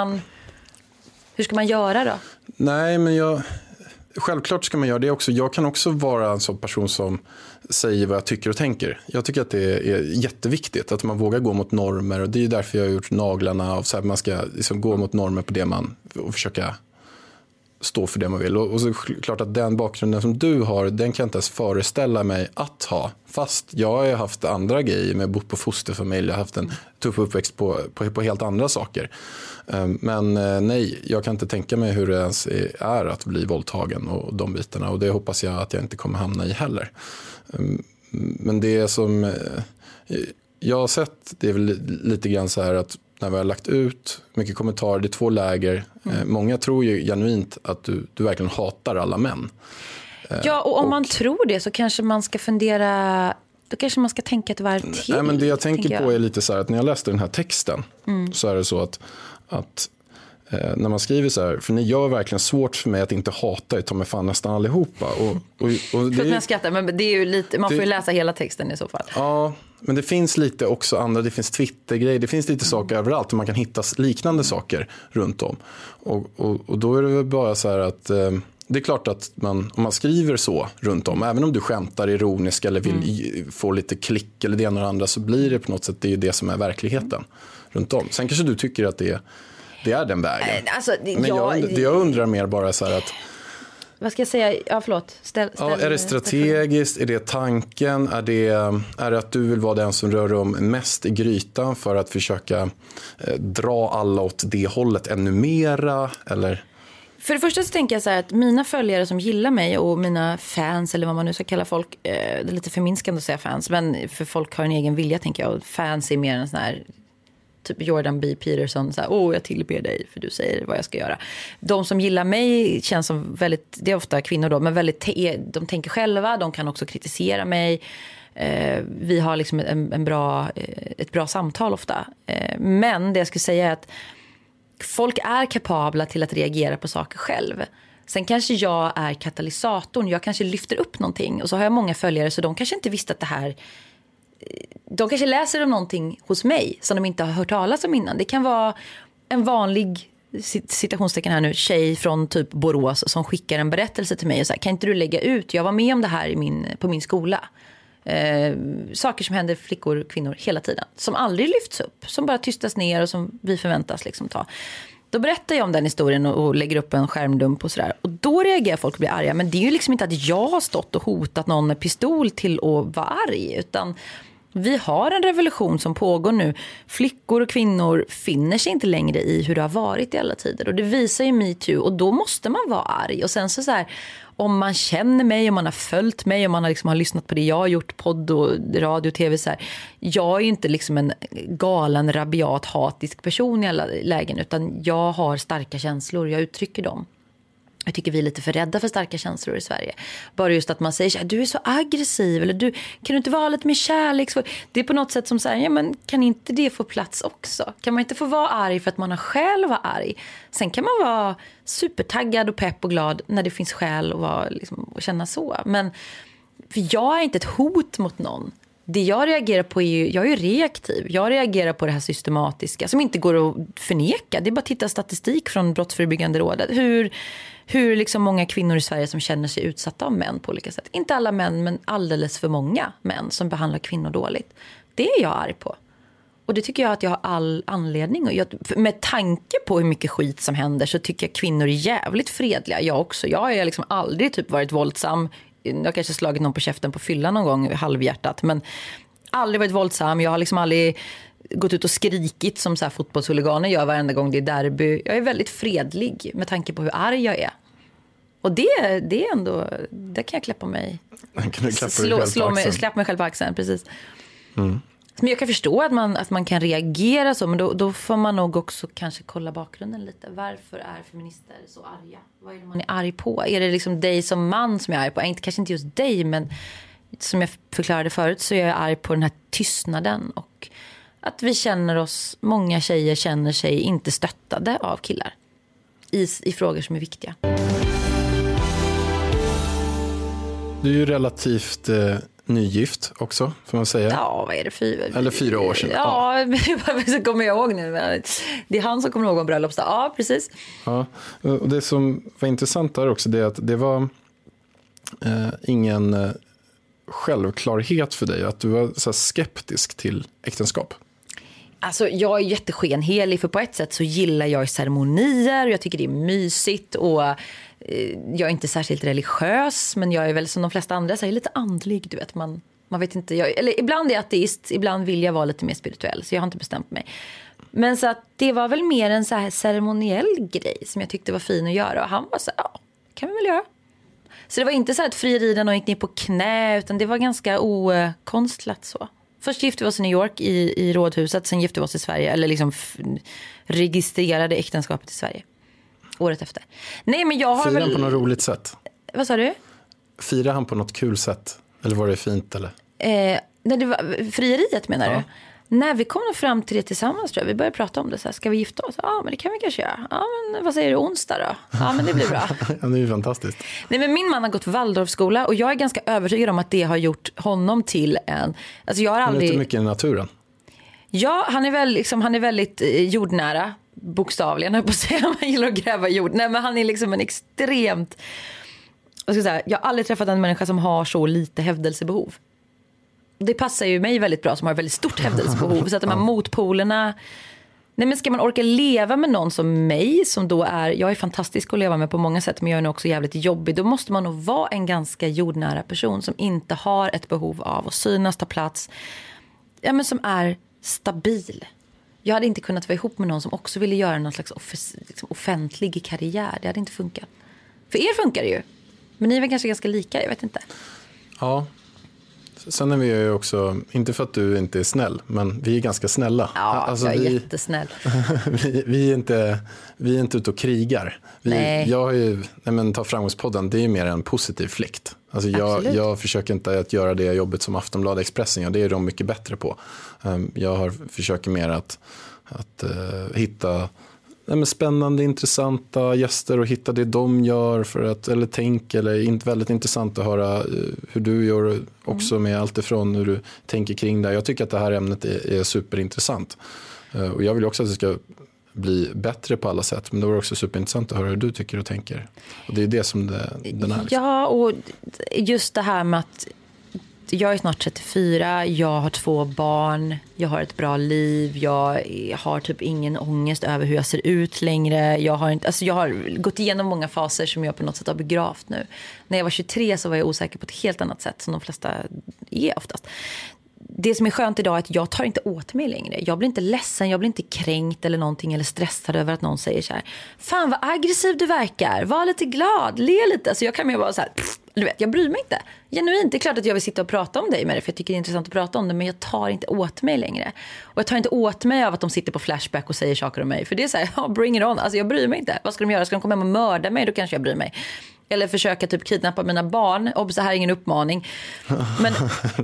hur ska man göra då? Nej, men självklart ska man göra det också. Jag kan också vara en sån person som säger vad jag tycker och tänker. Jag tycker att det är jätteviktigt att man vågar gå mot normer, och det är därför jag har gjort naglarna, och så här, man ska liksom gå mot normer på det och försöka stå för det man vill. Och så klart att den bakgrunden som du har, den kan jag inte ens föreställa mig att ha. Fast jag har haft andra grejer, med bott på fosterfamilj, jag har haft en tuff uppväxt på helt andra saker. Men nej, jag kan inte tänka mig hur det ens är att bli våldtagen och de bitarna. Och det hoppas jag att jag inte kommer hamna i heller. Men det som jag har sett, det är väl lite grann så här att när vi har lagt ut mycket kommentarer, det är 2 läger. Många tror ju genuint att du verkligen hatar alla män. Ja, och om man tror det så kanske man ska fundera, då kanske man ska tänka ett varv till. Nej, men det jag tänker på är lite så här att när jag läste den här texten så är det så att när man skriver så här, för ni gör verkligen svårt för mig att inte hata er, ta mig fan nästan allihopa. Jag skrattar, men det är ju lite, man får ju läsa hela texten i så fall. Ja, men det finns lite också andra, det finns Twitter-grejer, det finns lite saker överallt och man kan hitta liknande saker runt om. Och då är det väl bara så här att det är klart att om man skriver så runt om, även om du skämtar ironiskt eller vill få lite klick eller det ena och andra, så blir det på något sätt, det är ju det som är verkligheten runt om. Sen kanske du tycker att det är den vägen. Alltså, men jag undrar mer bara så här att... Vad ska jag säga? Ja, förlåt. Är det strategiskt? Är det tanken? Är det att du vill vara den som rör om mest i grytan för att försöka dra alla åt det hållet ännu mera? Eller... För det första så tänker jag så här att mina följare som gillar mig och mina fans, eller vad man nu ska kalla folk, det är lite förminskande att säga fans, men för folk har en egen vilja, tänker jag. Och fans är mer en sån här typ Jordan B. Peterson, så här, jag tillber dig för du säger vad jag ska göra. De som gillar mig känns som väldigt, det är ofta kvinnor då, men väldigt, de tänker själva, de kan också kritisera mig. Vi har liksom ett bra samtal ofta. Men det jag skulle säga är att folk är kapabla till att reagera på saker själv. Sen kanske jag är katalysatorn, jag kanske lyfter upp någonting, och så har jag många följare så de kanske inte visste att det här, de kanske läser om någonting hos mig som de inte har hört talas om innan. Det kan vara en vanlig, citationstecken här nu, tjej från typ Borås som skickar en berättelse till mig och så här, kan inte du lägga ut, jag var med om det här på min skola. Saker som händer flickor, kvinnor hela tiden, som aldrig lyfts upp, som bara tystas ner och som vi förväntas liksom ta. Då berättar jag om den historien och lägger upp en skärmdump och sådär. Och då reagerar folk och blir arga. Men det är ju liksom inte att jag har stått och hotat någon med pistol till att vara arg, utan vi har en revolution som pågår nu. Flickor och kvinnor finner sig inte längre i hur det har varit i alla tider. Och det visar ju MeToo. Och då måste man vara arg. Och sen så här, om man känner mig, om man har följt mig, om man har lyssnat på det jag har gjort, podd och radio och tv så här. Jag är ju inte liksom en galen, rabiat, hatisk person i alla lägen. Utan jag har starka känslor, jag uttrycker dem. Jag tycker vi är lite för rädda för starka känslor i Sverige. Bara just att man säger så här, du är så aggressiv, eller kan du inte vara lite mer kärleksfull? Det är på något sätt som så här, ja men kan inte det få plats också? Kan man inte få vara arg för att man har skäl att vara arg? Sen kan man vara supertaggad och pepp och glad när det finns skäl att vara, liksom, att känna så. Men för jag är inte ett hot mot någon. Det jag reagerar på jag är reaktiv. Jag reagerar på det här systematiska som inte går att förneka. Det är bara att titta statistik från Brottsförebyggande rådet. Hur liksom många kvinnor i Sverige som känner sig utsatta av män på olika sätt. Inte alla män, men alldeles för många män som behandlar kvinnor dåligt. Det är jag arg på. Och det tycker jag att jag har all anledning. Med tanke på hur mycket skit som händer så tycker jag kvinnor är jävligt fredliga. Jag också. Jag har liksom aldrig typ varit våldsam jag kanske slagit någon på käften på fyllan någon gång halvhjärtat, men aldrig varit våldsam. Jag har liksom aldrig gått ut och skrikit som så här fotbollshuliganer gör varenda gång det är derby. Jag är väldigt fredlig med tanke på hur arg jag är. Och det är ändå, där kan jag klappa mig. Kan du släppa mig själv på axeln, precis. Men jag kan förstå att man kan reagera så, men då får man nog också kanske kolla bakgrunden lite. Varför är feminister så arga? Vad är det man är arg på? Är det liksom dig som man som jag är arg på? Kanske inte just dig, men som jag förklarade förut så är jag arg på den här tystnaden och att vi känner oss, många tjejer känner sig inte stöttade av killar i frågor som är viktiga. Du är ju relativt nygift också, får man säga. Ja, vad är det? Eller 4 år sedan. Ja, så kommer jag ihåg nu. Det är han som kommer ihåg om bröllopsdag. Ja, precis. Ja, och det som var intressant där också, det är att det var ingen självklarhet för dig att du var så här skeptisk till äktenskap. Alltså jag är jätteskenhelig, för på ett sätt så gillar jag ceremonier och jag tycker det är mysigt och jag är inte särskilt religiös, men jag är väl som de flesta andra så är lite andlig, du vet, man vet inte, eller ibland är jag ateist, ibland vill jag vara lite mer spirituell, så jag har inte bestämt mig. Men så att det var väl mer en så här ceremoniell grej som jag tyckte var fin att göra, och han var så här, ja, kan vi väl göra. Så det var inte så att frieridan och gick ner på knä, utan det var ganska okonstlat så. Först gifte vi oss i New York i rådhuset, sen gifte vi oss i Sverige, eller liksom registrerade äktenskapet i Sverige året efter. Nej, men jag har Firade han på något roligt sätt? Vad sa du? Firade han på något kul sätt? Eller var det fint? Eller? När det var frieriet, menar du? När vi kom fram till det tillsammans, tror jag. Vi började prata om det. Så här, ska vi gifta oss? Ja, men det kan vi kanske göra. Ja, men vad säger du, onsdag då? Ja, men det blir bra. Ja, det är ju fantastiskt. Nej, men min man har gått Waldorfskola och jag är ganska övertygad om att det har gjort honom till en... Alltså jag har aldrig... Han är inte mycket i naturen. Ja, han är väldigt jordnära, bokstavligen. Jag på att säga, man gillar att gräva jord. Nej, men han är liksom en extremt... Jag har aldrig träffat en människa som har så lite hävdelsebehov. Det passar ju mig väldigt bra som har väldigt stort hävdelsebehov. Så att de här motpolerna... Nej, men ska man orka leva med någon som mig, som då är... Jag är fantastisk att leva med på många sätt, men jag är nog också jävligt jobbig. Då måste man nog vara en ganska jordnära person som inte har ett behov av att synas, ta plats. Ja, men som är stabil. Jag hade inte kunnat vara ihop med någon som också ville göra någon slags offentlig karriär. Det hade inte funkat. För er funkar det ju. Men ni är väl kanske ganska lika, jag vet inte. Ja. Sen är vi ju också, inte för att du inte är snäll, men vi är ganska snälla. Ja, alltså jag är jättesnäll. vi är inte ute och krigar. Jag har ju, ta Framgångspodden, det är mer en positiv fläkt. Alltså jag försöker inte att göra det jobbet som Aftonbladet Expressen, det är de mycket bättre på. Jag försöker mer att hitta spännande, intressanta gäster och hitta det de gör eller väldigt intressant att höra hur du gör också med allt ifrån hur du tänker kring det. Jag tycker att det här ämnet är superintressant. Och jag vill också att det ska bli bättre på alla sätt, men det var också superintressant att höra hur du tycker och tänker. Och det är det som den är. Liksom. Ja, och just det här med att jag är snart 34, jag har 2 barn, jag har ett bra liv, jag har typ ingen ångest över hur jag ser ut längre. Jag har gått igenom många faser som jag på något sätt har begravt nu. När jag var 23 så var jag osäker på ett helt annat sätt som de flesta är oftast. Det som är skönt idag är att jag tar inte åt mig längre. Jag blir inte ledsen, jag blir inte kränkt eller någonting, eller stressad över att någon säger så här: fan vad aggressiv du verkar, var lite glad, le lite. Så jag kan mer vara så här, du vet, jag bryr mig inte. Genuint, det är klart att jag vill sitta och prata om dig med det, för jag tycker det är intressant att prata om det, men jag tar inte åt mig längre. Och jag tar inte åt mig av att de sitter på Flashback och säger saker om mig, för det är så här, bring it on. Alltså jag bryr mig inte. Vad ska de göra? Ska de komma hem och mörda mig? Då kanske jag bryr mig. Eller försöka typ kidnappa mina barn. Och så här är ingen uppmaning. Men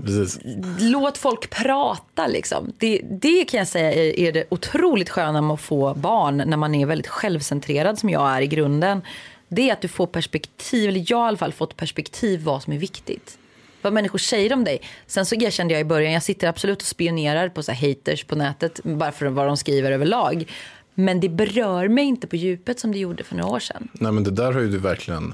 låt folk prata liksom. Det kan jag säga är det otroligt sköna med att få barn när man är väldigt självcentrerad som jag är i grunden. Det är att du får perspektiv, eller jag har i alla fall fått perspektiv vad som är viktigt. Vad människor säger om dig. Sen så erkände jag i början, jag sitter absolut och spionerar på så här haters på nätet bara för vad de skriver överlag. Men det berör mig inte på djupet som det gjorde för några år sedan. Nej, men det där har ju du verkligen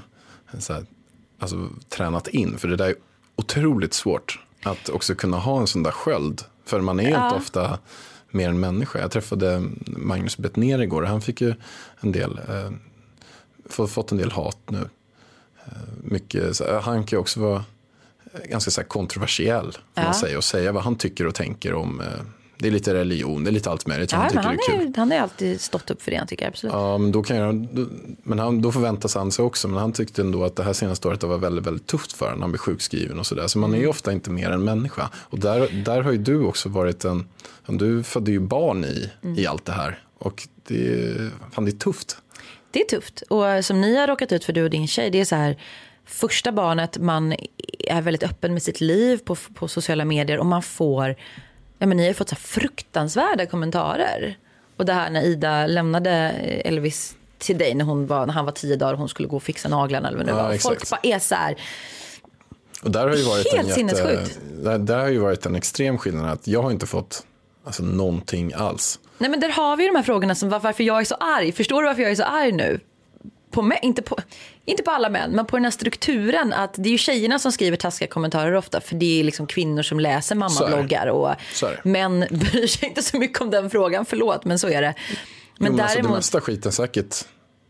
tränat in. För det där är otroligt svårt att också kunna ha en sån där sköld. För man är inte ofta mer en människa. Jag träffade Magnus Bettner igår och han fick ju en del... fått en del hat nu mycket, han kan ju också vara ganska så här kontroversiell kan man säga, och säga vad han tycker och tänker om. Det är lite religion, det är lite allt möjligt. Ja, han har alltid stått upp för det, han tycker absolut. Ja, men då förväntas han sig också. Men han tyckte ändå att det här senaste året var väldigt, väldigt tufft för honom. Han blev sjukskriven och sådär. Så man är ju ofta inte mer än människa. Och där har ju du också varit du födde ju barn i allt det här. Och det är tufft. Det är tufft. Och som ni har råkat ut för, du och din tjej, det är så här, första barnet, man är väldigt öppen med sitt liv på sociala medier, och man får, ni har ju fått så fruktansvärda kommentarer. Och det här när Ida lämnade Elvis till dig när han var 10 dagar och hon skulle gå och fixa naglarna eller vad det var. Folk bara är så här. Och där har ju varit helt sinnessjukt. Där har ju varit en extrem skillnad, att jag har inte fått någonting alls. Nej, men där har vi de här frågorna som varför jag är så arg. Förstår du varför jag är så arg nu? Inte på alla män, men på den här strukturen, att det är ju tjejerna som skriver taskiga kommentarer ofta, för det är liksom kvinnor som läser mammabloggar, och män bryr sig inte så mycket om den frågan, förlåt, men så är det. Men däremot, det mesta skiten säkert,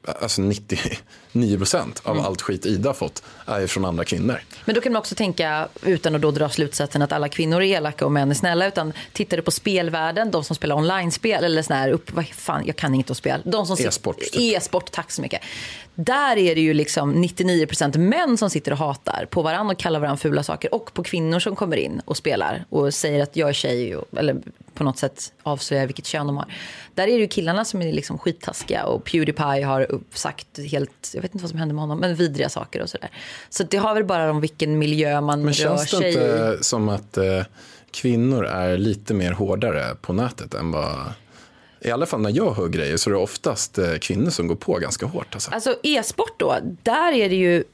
99% av allt skit Ida fått är från andra kvinnor. Men då kan man också tänka, utan att då dra slutsatsen att alla kvinnor är elaka och män är snälla, utan tittar du på spelvärlden, de som spelar online-spel eller sån här jag kan inte att spela. De som e-sport, tack så mycket. Där är det ju liksom 99% män som sitter och hatar på varandra och kallar varandra fula saker, och på kvinnor som kommer in och spelar och säger att jag är tjej, eller på något sätt avslöjar vilket kön de har. Där är det ju killarna som är liksom skittaskiga, och PewDiePie har sagt helt, jag vet inte vad som hände med honom, men vidriga saker och sådär. Så det har väl bara om vilken miljö man rör sig i. Men känns det inte som att kvinnor är lite mer hårdare på nätet än vad... I alla fall när jag hör grejer så är det oftast kvinnor som går på ganska hårt. Alltså e-sport då, där är det ju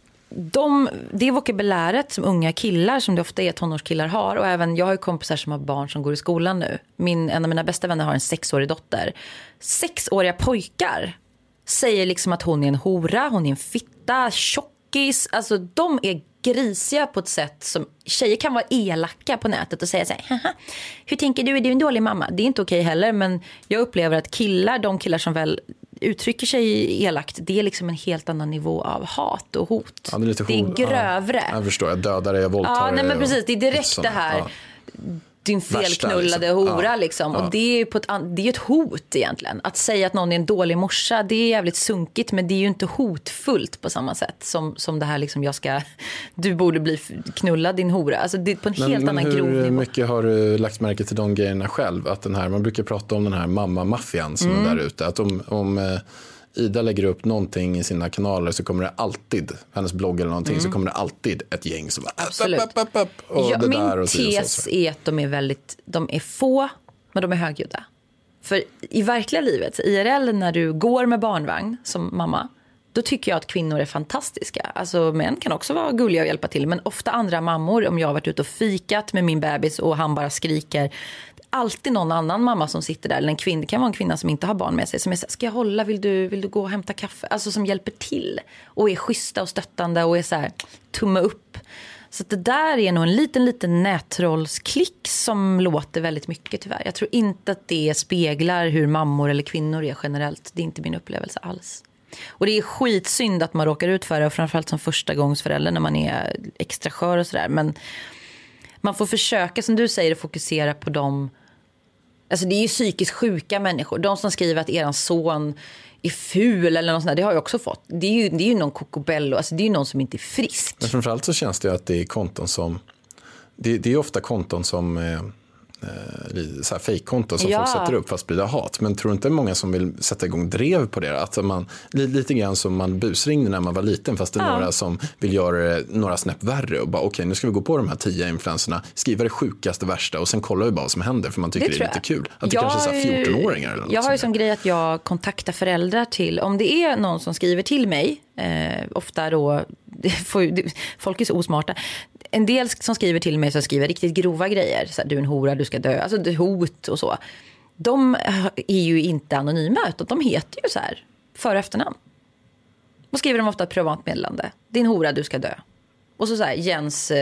det vokabuläret som unga killar, som det ofta är tonårskillar, har. Och även jag har ju kompisar som har barn som går i skolan nu. En av mina bästa vänner har en 6-årig dotter. 6-åriga pojkar säger liksom att hon är en hora, hon är en fitta, tjockis. Alltså de är grisiga på ett sätt som tjejer kan vara elaka på nätet och säga så här: hur tänker du, är du en dålig mamma? Det är inte okej heller, men jag upplever att de killar som väl uttrycker sig elakt, det är liksom en helt annan nivå av hat och hot. Ja, det är grövre. Ja, jag förstår, jag dödar dig, jag våldtar dig. Ja, nej, men precis, det är direkt det här. Ja. Din felknullade liksom. Hora liksom. Och det är ju ett hot egentligen. Att säga att någon är en dålig morsa, det är jävligt sunkigt, men det är ju inte hotfullt på samma sätt som det här liksom, du borde bli knullad din hora. Alltså det är på en helt annan grov nivå. Hur mycket har du lagt märke till de grejerna själv? Att man brukar prata om den här mamma-maffian som är där ute. Att om Ida lägger upp någonting i sina kanaler så kommer det alltid, hennes blogg eller någonting, så kommer det alltid ett gäng som bara min tes är att de är få, men de är högljudda. För i verkliga livet, IRL, när du går med barnvagn som mamma, då tycker jag att kvinnor är fantastiska. Alltså män kan också vara gulliga och hjälpa till, men ofta andra mammor, om jag har varit ute och fikat med min bebis och han bara skriker, alltid någon annan mamma som sitter där, eller en kvinna, det kan vara en kvinna som inte har barn med sig, som är så här: ska jag hålla, vill du gå och hämta kaffe? Alltså som hjälper till och är schyssta och stöttande och är så här tumme upp. Så det där är nog en liten nättrollsklick som låter väldigt mycket, tyvärr. Jag tror inte att det speglar hur mammor eller kvinnor är generellt. Det är inte min upplevelse alls. Och det är skitsynd att man råkar ut för det, och framförallt som första gångsförälder när man är extra skör och sådär. Men man får försöka, som du säger, att fokusera på dem. Alltså det är ju psykiskt sjuka människor. De som skriver att eran son är ful eller något sånt där, det har jag också fått. Det är ju någon kokobello, alltså det är ju någon som inte är frisk. Men framförallt så känns det att det är konton som... Det är ofta konton som... så här fake-konton som folk sätter upp för att sprida hat. Men tror inte många som vill sätta igång drev på det? Att man, lite grann som man busringde när man var liten, fast det är några som vill göra det några snäpp värre och bara okej, nu ska vi gå på de här 10 influenserna, skriva det sjukaste, värsta och sen kollar vi bara vad som händer, för man tycker det är lite kul. Att det kanske är 14-åringar eller något. Jag har ju som grej att jag kontaktar föräldrar till, om det är någon som skriver till mig, ofta då folk är så osmarta. En del som skriver till mig, så skriver riktigt grova grejer, så här, du är en hora, du ska dö, alltså det hot och så. De är ju inte anonyma, utan de heter ju så här för efternamn. Och skriver de ofta ett privat meddelande: din hora, du ska dö. Och så här Jens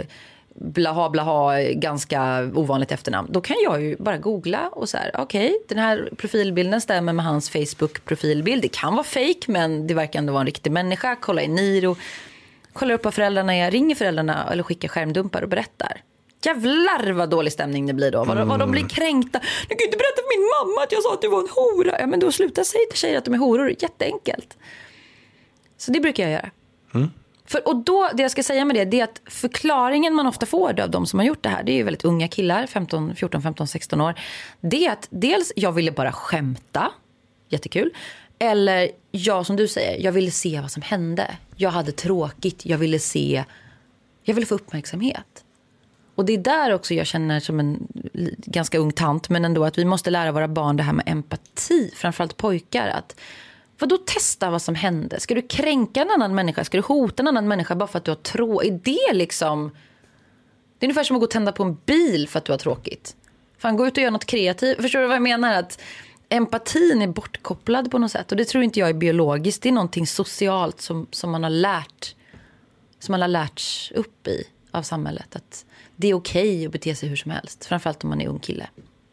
blaha, ganska ovanligt efternamn. Då kan jag ju bara googla och så här, okej, den här profilbilden stämmer med hans Facebook-profilbild. Det kan vara fake, men det verkar ändå vara en riktig människa. Kolla i Niro. kollar upp vad föräldrarna är, ringer föräldrarna eller skickar skärmdumpar och berättar. Jävlar vad dålig stämning det blir då. Vad de blir kränkta. Du kan inte berätta för min mamma att jag sa att du var en hora. Ja, men då sluta säga till tjejer att de är horor. Jätteenkelt. Så det brukar jag göra. Och då, det jag ska säga med det är att förklaringen man ofta får av de som har gjort det här, det är ju väldigt unga killar, 14, 15, 16 år. Det är att dels jag ville bara skämta. Jättekul. Eller jag, som du säger, jag ville se vad som hände. Jag hade tråkigt. Jag ville få uppmärksamhet. Och det är där också jag känner som en ganska ung tant, men ändå att vi måste lära våra barn det här med empati, framförallt pojkar, att vadå testa vad som hände? Ska du kränka en annan människa? Ska du hota en annan människa bara för att du har tråkigt? Är det liksom... Det är ungefär som att gå och tända på en bil för att du har tråkigt. Fan, gå ut och göra något kreativt. Förstår du vad jag menar? Att empatin är bortkopplad på något sätt. Och det tror inte jag är biologiskt. Det är någonting socialt som man har lärt, som man har lärts upp i av samhället. Att det är okej att bete sig hur som helst. Framförallt om man är ung kille.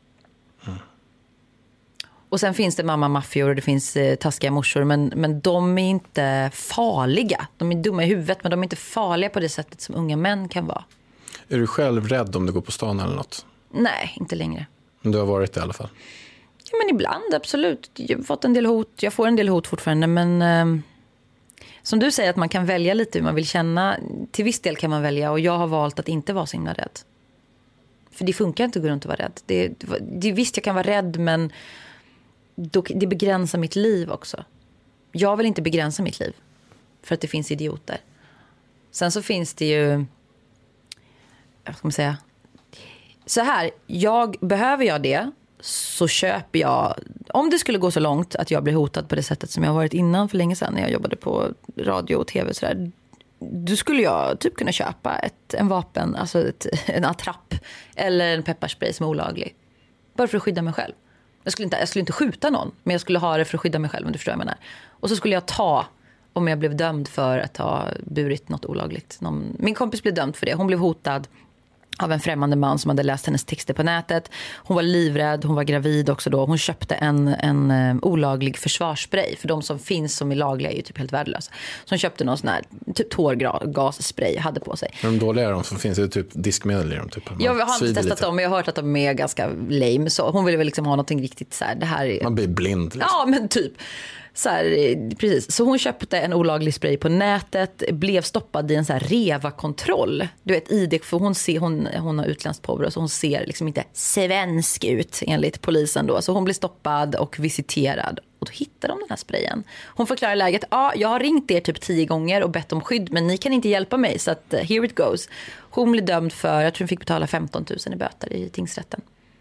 Och sen finns det mamma-maffior och det finns taskiga morsor. Men de är inte farliga. De är dumma i huvudet, men de är inte farliga på det sättet som unga män kan vara. Är du själv rädd om du går på stan eller något? Nej, inte längre. Men du har varit det i alla fall? Ja, men ibland, absolut. Jag har fått en del hot. Jag får en del hot fortfarande, men... som du säger att man kan välja lite hur man vill känna. Till viss del kan man välja, och jag har valt att inte vara så himla rädd. För det funkar inte att gå runt och vara rädd. Det visst, jag kan vara rädd, men det begränsar mitt liv också. Jag vill inte begränsa mitt liv för att det finns idioter. Sen så finns det ju, vad ska man säga, så här, behöver jag det, så köper jag, om det skulle gå så långt att jag blir hotad på det sättet som jag har varit innan för länge sedan när jag jobbade på radio och tv och sådär, då skulle jag typ kunna köpa en vapen, alltså en attrapp eller en pepparspray som är olaglig. Bara för att skydda mig själv. Jag skulle inte skjuta någon, men jag skulle ha det för att skydda mig själv, om du förstår vad jag menar. Och så skulle jag om jag blev dömd för att ha burit något olagligt. Min kompis blev dömd för det. Hon blev hotad av en främmande man som hade läst hennes texter på nätet. Hon var livrädd, hon var gravid också då. Hon köpte en olaglig försvarsspray. För de som finns som är lagliga är ju typ helt värdelösa. Så hon köpte någon sån här typ tårgasspray, hade på sig. Men de dåliga de som finns är typ diskmedel i dem typ. Jag har inte testat dem, men jag har hört att de är ganska lame. Så hon ville väl liksom ha någonting riktigt så här, det här är... Man blir blind liksom. Ja, men typ. Så här, precis. Så hon köpte en olaglig spray på nätet, blev stoppad i en så här REVA-kontroll. Du vet, ID, för hon har utländskt påbrå, så hon ser liksom inte svensk ut enligt polisen då. Så hon blir stoppad och visiterad, och då hittar de den här sprayen. Hon förklarar läget: ja, jag har ringt er typ 10 gånger och bett om skydd, men ni kan inte hjälpa mig, så att here it goes. Hon blev dömd för, jag tror hon fick betala 15 000 i böter i tingsrätten.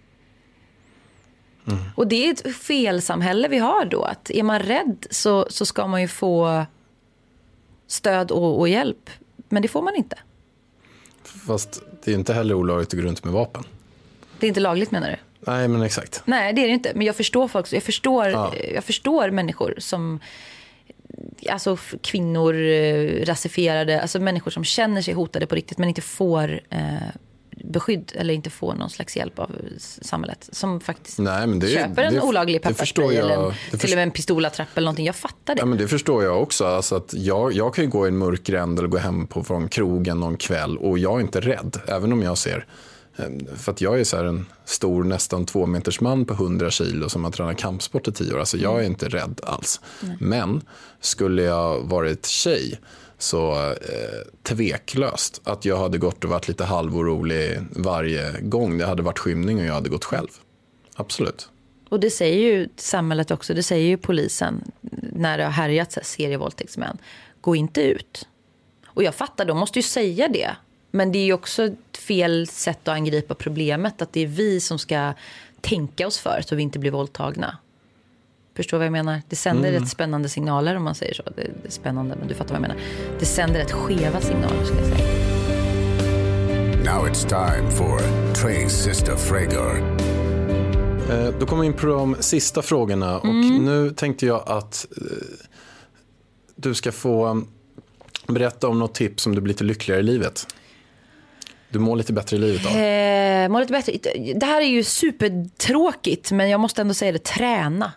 Och det är ett felsamhälle vi har då, att är man rädd så ska man ju få stöd och hjälp, men det får man inte. Fast det är inte heller olagligt att gå runt med vapen. Det är inte lagligt, menar du? Nej, men exakt. Nej, det är det inte, men jag förstår folk, jag förstår människor som, alltså kvinnor, rasifierade, alltså människor som känner sig hotade på riktigt men inte får beskydd eller inte får någon slags hjälp av samhället, som faktiskt köper en olaglig pepparspray eller till och med en pistolattrapp eller någonting. Jag fattar det. Ja, men det förstår jag också. Alltså att jag kan ju gå i en mörk gränd eller gå hem från krogen någon kväll och jag är inte rädd, även om jag ser, för att jag är så här en stor, nästan 2 meters man på 100 kilo som har tränat kampsport i 10 år. Alltså jag är inte rädd alls. Men skulle jag varit tjej, så tveklöst att jag hade gått och varit lite halvorolig varje gång det hade varit skymning och jag hade gått själv. Absolut. Och det säger ju samhället också, det säger ju polisen när det har härjat serievåldtäktsmän. Gå inte ut. Och jag fattar, de måste ju säga det. Men det är ju också ett fel sätt att angripa problemet, att det är vi som ska tänka oss för så vi inte blir våldtagna. Förstår vad jag menar? Det sänder rätt spännande signaler, om man säger så. Det är spännande, men du fattar vad jag menar. Det sänder rätt skeva signaler, ska jag säga. Now it's time for Trace Sister Frager. Då kommer vi in på de sista frågorna. Och nu tänkte jag att du ska få berätta om något tips som du blir lite lyckligare i livet. Du mår lite bättre i livet då? Mår lite bättre. Det här är ju supertråkigt, men jag måste ändå säga det. Träna.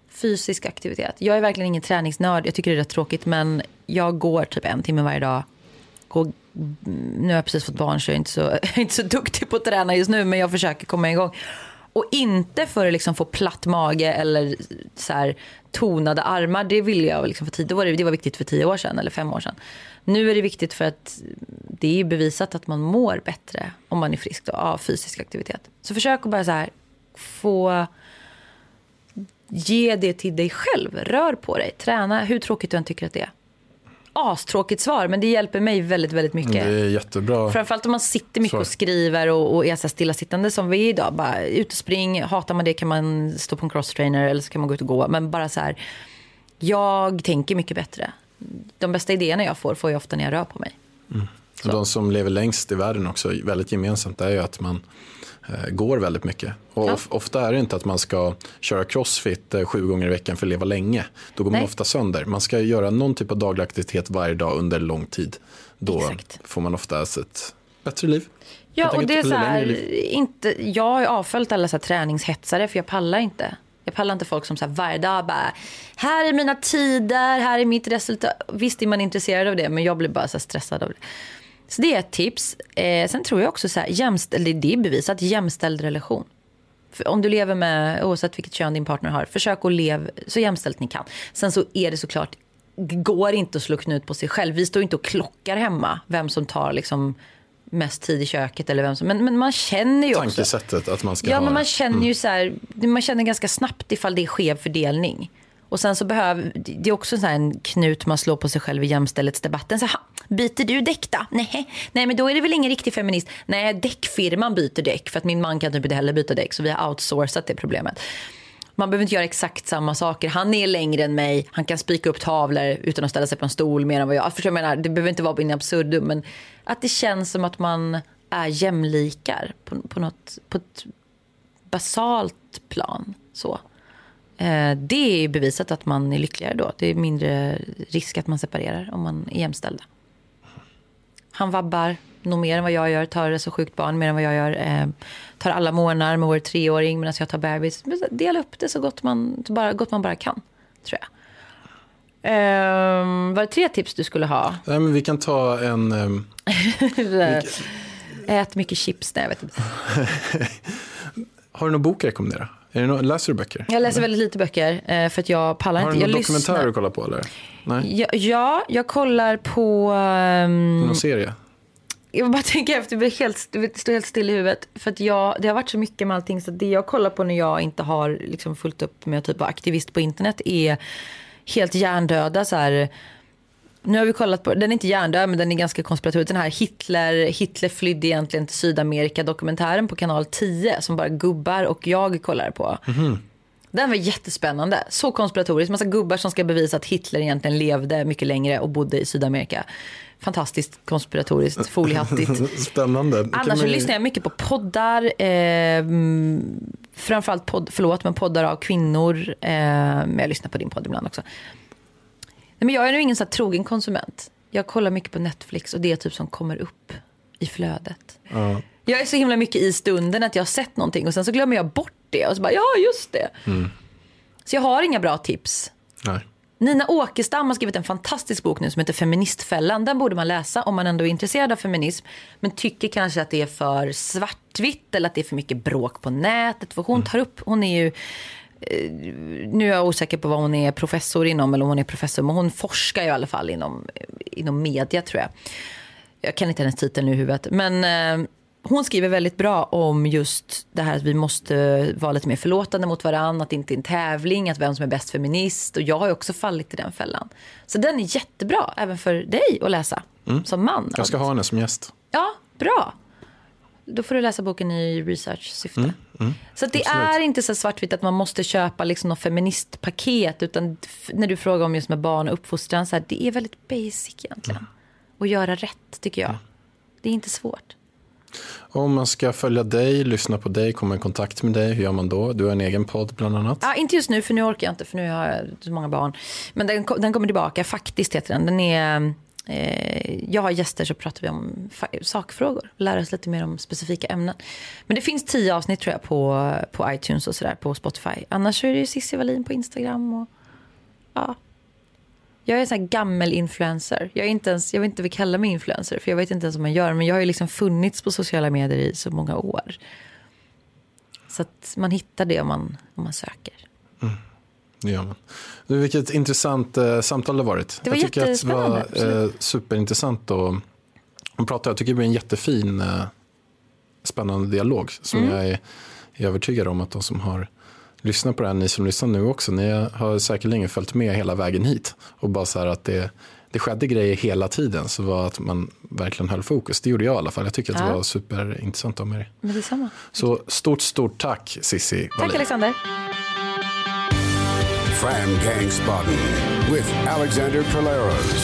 Fysisk aktivitet. Jag är verkligen ingen träningsnörd. Jag tycker det är rätt tråkigt, men jag går typ 1 timme varje dag. nu har jag precis fått barn så jag är inte så duktig på att träna just nu, men jag försöker komma igång. Och inte för att liksom få platt mage eller så här tonade armar. Det ville jag liksom för tid. Det var viktigt för 10 år sedan eller 5 år sedan. Nu är det viktigt för att det är bevisat att man mår bättre om man är frisk då, av fysisk aktivitet. Så försök att bara så här få ge det till dig själv. Rör på dig, träna, hur tråkigt du än tycker att det är. Astråkigt svar, men det hjälper mig väldigt, väldigt mycket. Det är jättebra. Framförallt om man sitter mycket och skriver och är så stillasittande som vi är idag. Bara ut och spring, hatar man det kan man stå på en crosstrainer eller så kan man gå ut och gå. Men bara så här, jag tänker mycket bättre. De bästa idéerna jag får jag ofta när jag rör på mig. Och de som lever längst i världen också, väldigt gemensamt, är ju att man går väldigt mycket. Och ofta är det inte att man ska köra crossfit 7 gånger i veckan för att leva länge. Då går man ofta sönder. Man ska göra någon typ av daglig aktivitet varje dag under lång tid. Då får man ofta ett bättre liv. Ja, och det är så här, jag har avföljt alla så här träningshetsare för jag pallar inte. Jag pallar inte folk som så här varje dag bara, här är mina tider, här är mitt resultat. Visst är man intresserad av det, men jag blir bara så här stressad av det. Så det är ett tips. Sen tror jag också så här, det är bevisat, jämställd relation. För om du lever med, oavsett vilket kön din partner har, försök att leva så jämställt ni kan. Sen så är det såklart, går inte att slå knut på sig själv. Vi står inte och klockar hemma vem som tar liksom mest tid i köket eller vem som, men man känner ju också tankesättet att man ska ha, men man känner ju så här, man känner ganska snabbt ifall det är skev fördelning. Och sen så behöver det är också så här en knut man slår på sig själv i jämställdhetsdebatten. Så byter du däck då? Nej, men då är det väl ingen riktig feminist. Nej, däckfirman byter däck för att min man kan typ inte heller byta däck, så vi har outsourcat det problemet. Man behöver inte göra exakt samma saker. Han är längre än mig. Han kan spika upp tavlor utan att ställa sig på en stol mer än vad jag. För jag menar, det behöver inte vara in absurdum, men att det känns som att man är jämlikar på ett basalt plan så. Det är bevisat att man är lyckligare då. Det är mindre risk att man separerar om man är jämställda. Han vabbar nog mer än vad jag gör. Tar det så sjukt barn mer än vad jag gör. Tar alla morgnar med vår 3-åring medan jag tar bebis. Dela upp det så gott man bara kan, tror jag. Var det 3 tips du skulle ha? Nej, men vi kan ta en... Ät mycket chips. Nej, jag vet inte. Har du någon bok att rekommendera? Läser du böcker? Jag läser väldigt lite böcker för att jag pallar inte. Har du någon dokumentär du kollar på eller? Nej. Ja, jag kollar på... någon serie? Jag bara tänker efter, det står helt still i huvudet. För att det har varit så mycket med allting, så det jag kollar på när jag inte har liksom fullt upp med typ av aktivist på internet är helt hjärndöda så här. Nu har vi kollat på, den är inte hjärndöd men den är ganska konspiratorisk. Den här Hitler flydde egentligen till Sydamerika dokumentären på kanal 10 som bara gubbar och jag kollar på. Mm-hmm. Den var jättespännande, så konspiratorisk. Massa gubbar som ska bevisa att Hitler egentligen levde mycket längre och bodde i Sydamerika. Fantastiskt konspiratoriskt, foliehattigt. Spännande. Annars så lyssnar jag mycket på poddar. Framförallt poddar av kvinnor. Men jag lyssnar på din podd ibland också. Nej, men jag är nog ingen så här trogen konsument. Jag kollar mycket på Netflix och det är typ som kommer upp i flödet. Jag är så himla mycket i stunden att jag har sett någonting och sen så glömmer jag bort det och så bara, ja just det. Så jag har inga bra tips. Nej. Nina Åkestam har skrivit en fantastisk bok nu som heter Feministfällan. Den borde man läsa om man ändå är intresserad av feminism men tycker kanske att det är för svartvitt eller att det är för mycket bråk på nätet. För hon tar upp, hon är ju, nu är jag osäker på vad hon är professor inom eller om hon är professor, men hon forskar ju i alla fall inom media tror jag. Jag kan inte hennes titel nu i huvudet, men hon skriver väldigt bra om just det här att vi måste vara lite mer förlåtande mot varandra, att det inte är en tävling, att vem som är bäst feminist. Och jag har ju också fallit i den fällan. Så den är jättebra, även för dig att läsa som man. Jag ska ha henne som gäst. Ja, bra. Då får du läsa boken i research-syfte. Så att det är inte så svartvitt att man måste köpa liksom något feministpaket, utan när du frågar om just med barn och uppfostran, så här, det är väldigt basic egentligen. Och göra rätt, tycker jag. Det är inte svårt. Om man ska följa dig, lyssna på dig, komma i kontakt med dig, hur gör man då? Du har en egen podd bland annat. Ja, inte just nu, för nu orkar jag inte, för nu har jag så många barn. Men den kommer tillbaka, faktiskt heter den. Den är, jag har gäster så pratar vi om sakfrågor. Lär oss lite mer om specifika ämnen. Men det finns 10 avsnitt tror jag på iTunes och sådär, på Spotify. Annars så är det ju Cissi Wallin på Instagram och ja. Jag är en sån här gammel influencer. Jag vet inte vad kalla mig influencer, för jag vet inte ens vad man gör. Men jag har ju liksom funnits på sociala medier i så många år. Så att man hittar det om man söker. Ja, men. Du, vilket intressant samtal det har varit. Det var jättespännande. Jag tycker att det var superintressant att prata. Jag tycker det blir en jättefin spännande dialog som jag är övertygad om att de som har lyssnat på det här, ni som lyssnar nu också, ni har säkert länge följt med hela vägen hit och bara så här att det skedde grejer hela tiden, så var att man verkligen höll fokus. Det gjorde jag i alla fall. Jag tycker att det var superintressant av er. Men det är samma. Så stort tack, Cissi. Tack, Alexander. Fram Gangsbotten with Alexander Perleros.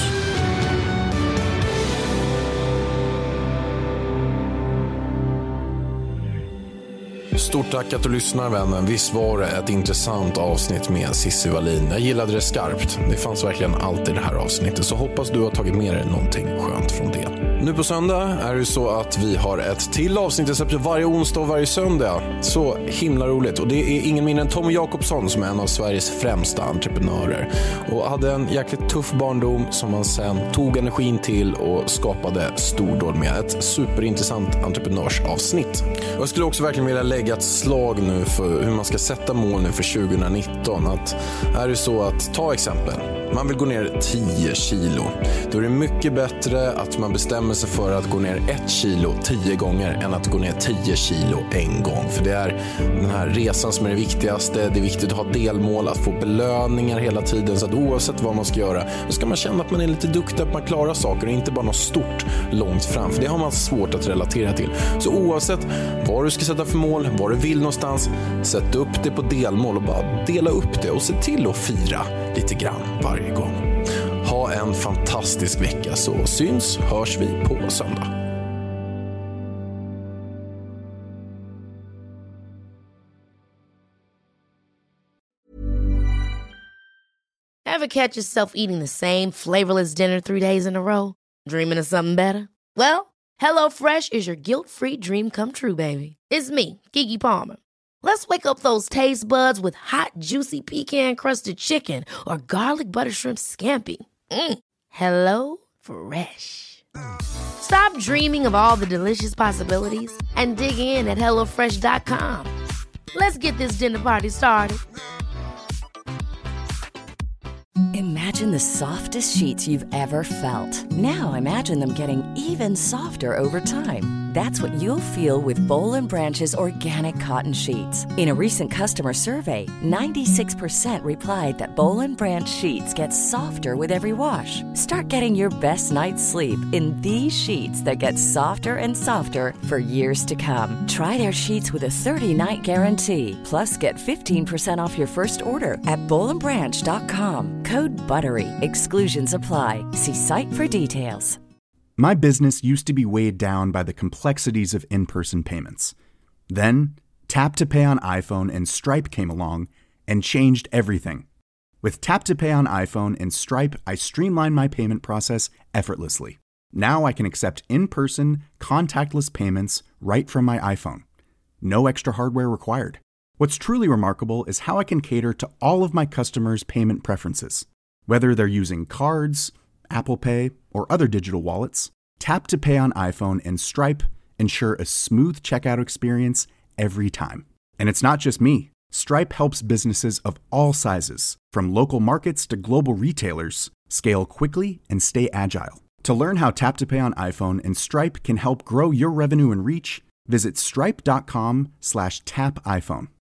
Stort tack att du lyssnar, vännen. Visst var det ett intressant avsnitt med Cissi Wallin. Jag gillade det skarpt. Det fanns verkligen allt i det här avsnittet. Så hoppas du har tagit med dig någonting skönt från det. Nu på söndag är det så att vi har ett till avsnitt. Det släpps varje onsdag och varje söndag. Så himla roligt. Och det är ingen mindre än Tommy Jakobsson som är en av Sveriges främsta entreprenörer. Och hade en jäkligt tuff barndom som man sen tog energin till och skapade stordåd med. Ett superintressant entreprenörsavsnitt. Och jag skulle också verkligen vilja lägga ett slag nu för hur man ska sätta mål nu för 2019. Att är det så att, ta exempel, man vill gå ner 10 kilo. Då är det mycket bättre att man bestämmer sig för att gå ner 1 kilo 10 gånger än att gå ner 10 kilo en gång. För det är den här resan som är det viktigaste. Det är viktigt att ha delmål, att få belöningar hela tiden. Så att oavsett vad man ska göra, då ska man känna att man är lite duktig, att man klarar saker och inte bara något stort långt fram. För det har man svårt att relatera till. Så oavsett vad du ska sätta för mål, vad du vill någonstans, sätt upp det på delmål och bara dela upp det och se till att fira lite grann varje gång. Ha en fantastisk vecka, så hörs vi på söndag. Ever catch yourself eating the same flavorless dinner 3 days in a row? Dreaming of something better? Well, HelloFresh is your guilt-free dream come true, baby. It's me, Keke Palmer. Let's wake up those taste buds with hot, juicy pecan-crusted chicken or garlic butter shrimp scampi. Hello Fresh. Stop dreaming of all the delicious possibilities and dig in at HelloFresh.com. Let's get this dinner party started. Imagine the softest sheets you've ever felt. Now imagine them getting even softer over time. That's what you'll feel with Boll & Branch's organic cotton sheets. In a recent customer survey, 96% replied that Boll & Branch sheets get softer with every wash. Start getting your best night's sleep in these sheets that get softer and softer for years to come. Try their sheets with a 30-night guarantee. Plus, get 15% off your first order at bollandbranch.com. Code BUTTERY. Exclusions apply. See site for details. My business used to be weighed down by the complexities of in-person payments. Then, Tap to Pay on iPhone and Stripe came along and changed everything. With Tap to Pay on iPhone and Stripe, I streamlined my payment process effortlessly. Now I can accept in-person, contactless payments right from my iPhone. No extra hardware required. What's truly remarkable is how I can cater to all of my customers' payment preferences. Whether they're using cards, Apple Pay, or other digital wallets, Tap to Pay on iPhone and Stripe ensure a smooth checkout experience every time. And it's not just me. Stripe helps businesses of all sizes, from local markets to global retailers, scale quickly and stay agile. To learn how Tap to Pay on iPhone and Stripe can help grow your revenue and reach, visit stripe.com/tapiphone.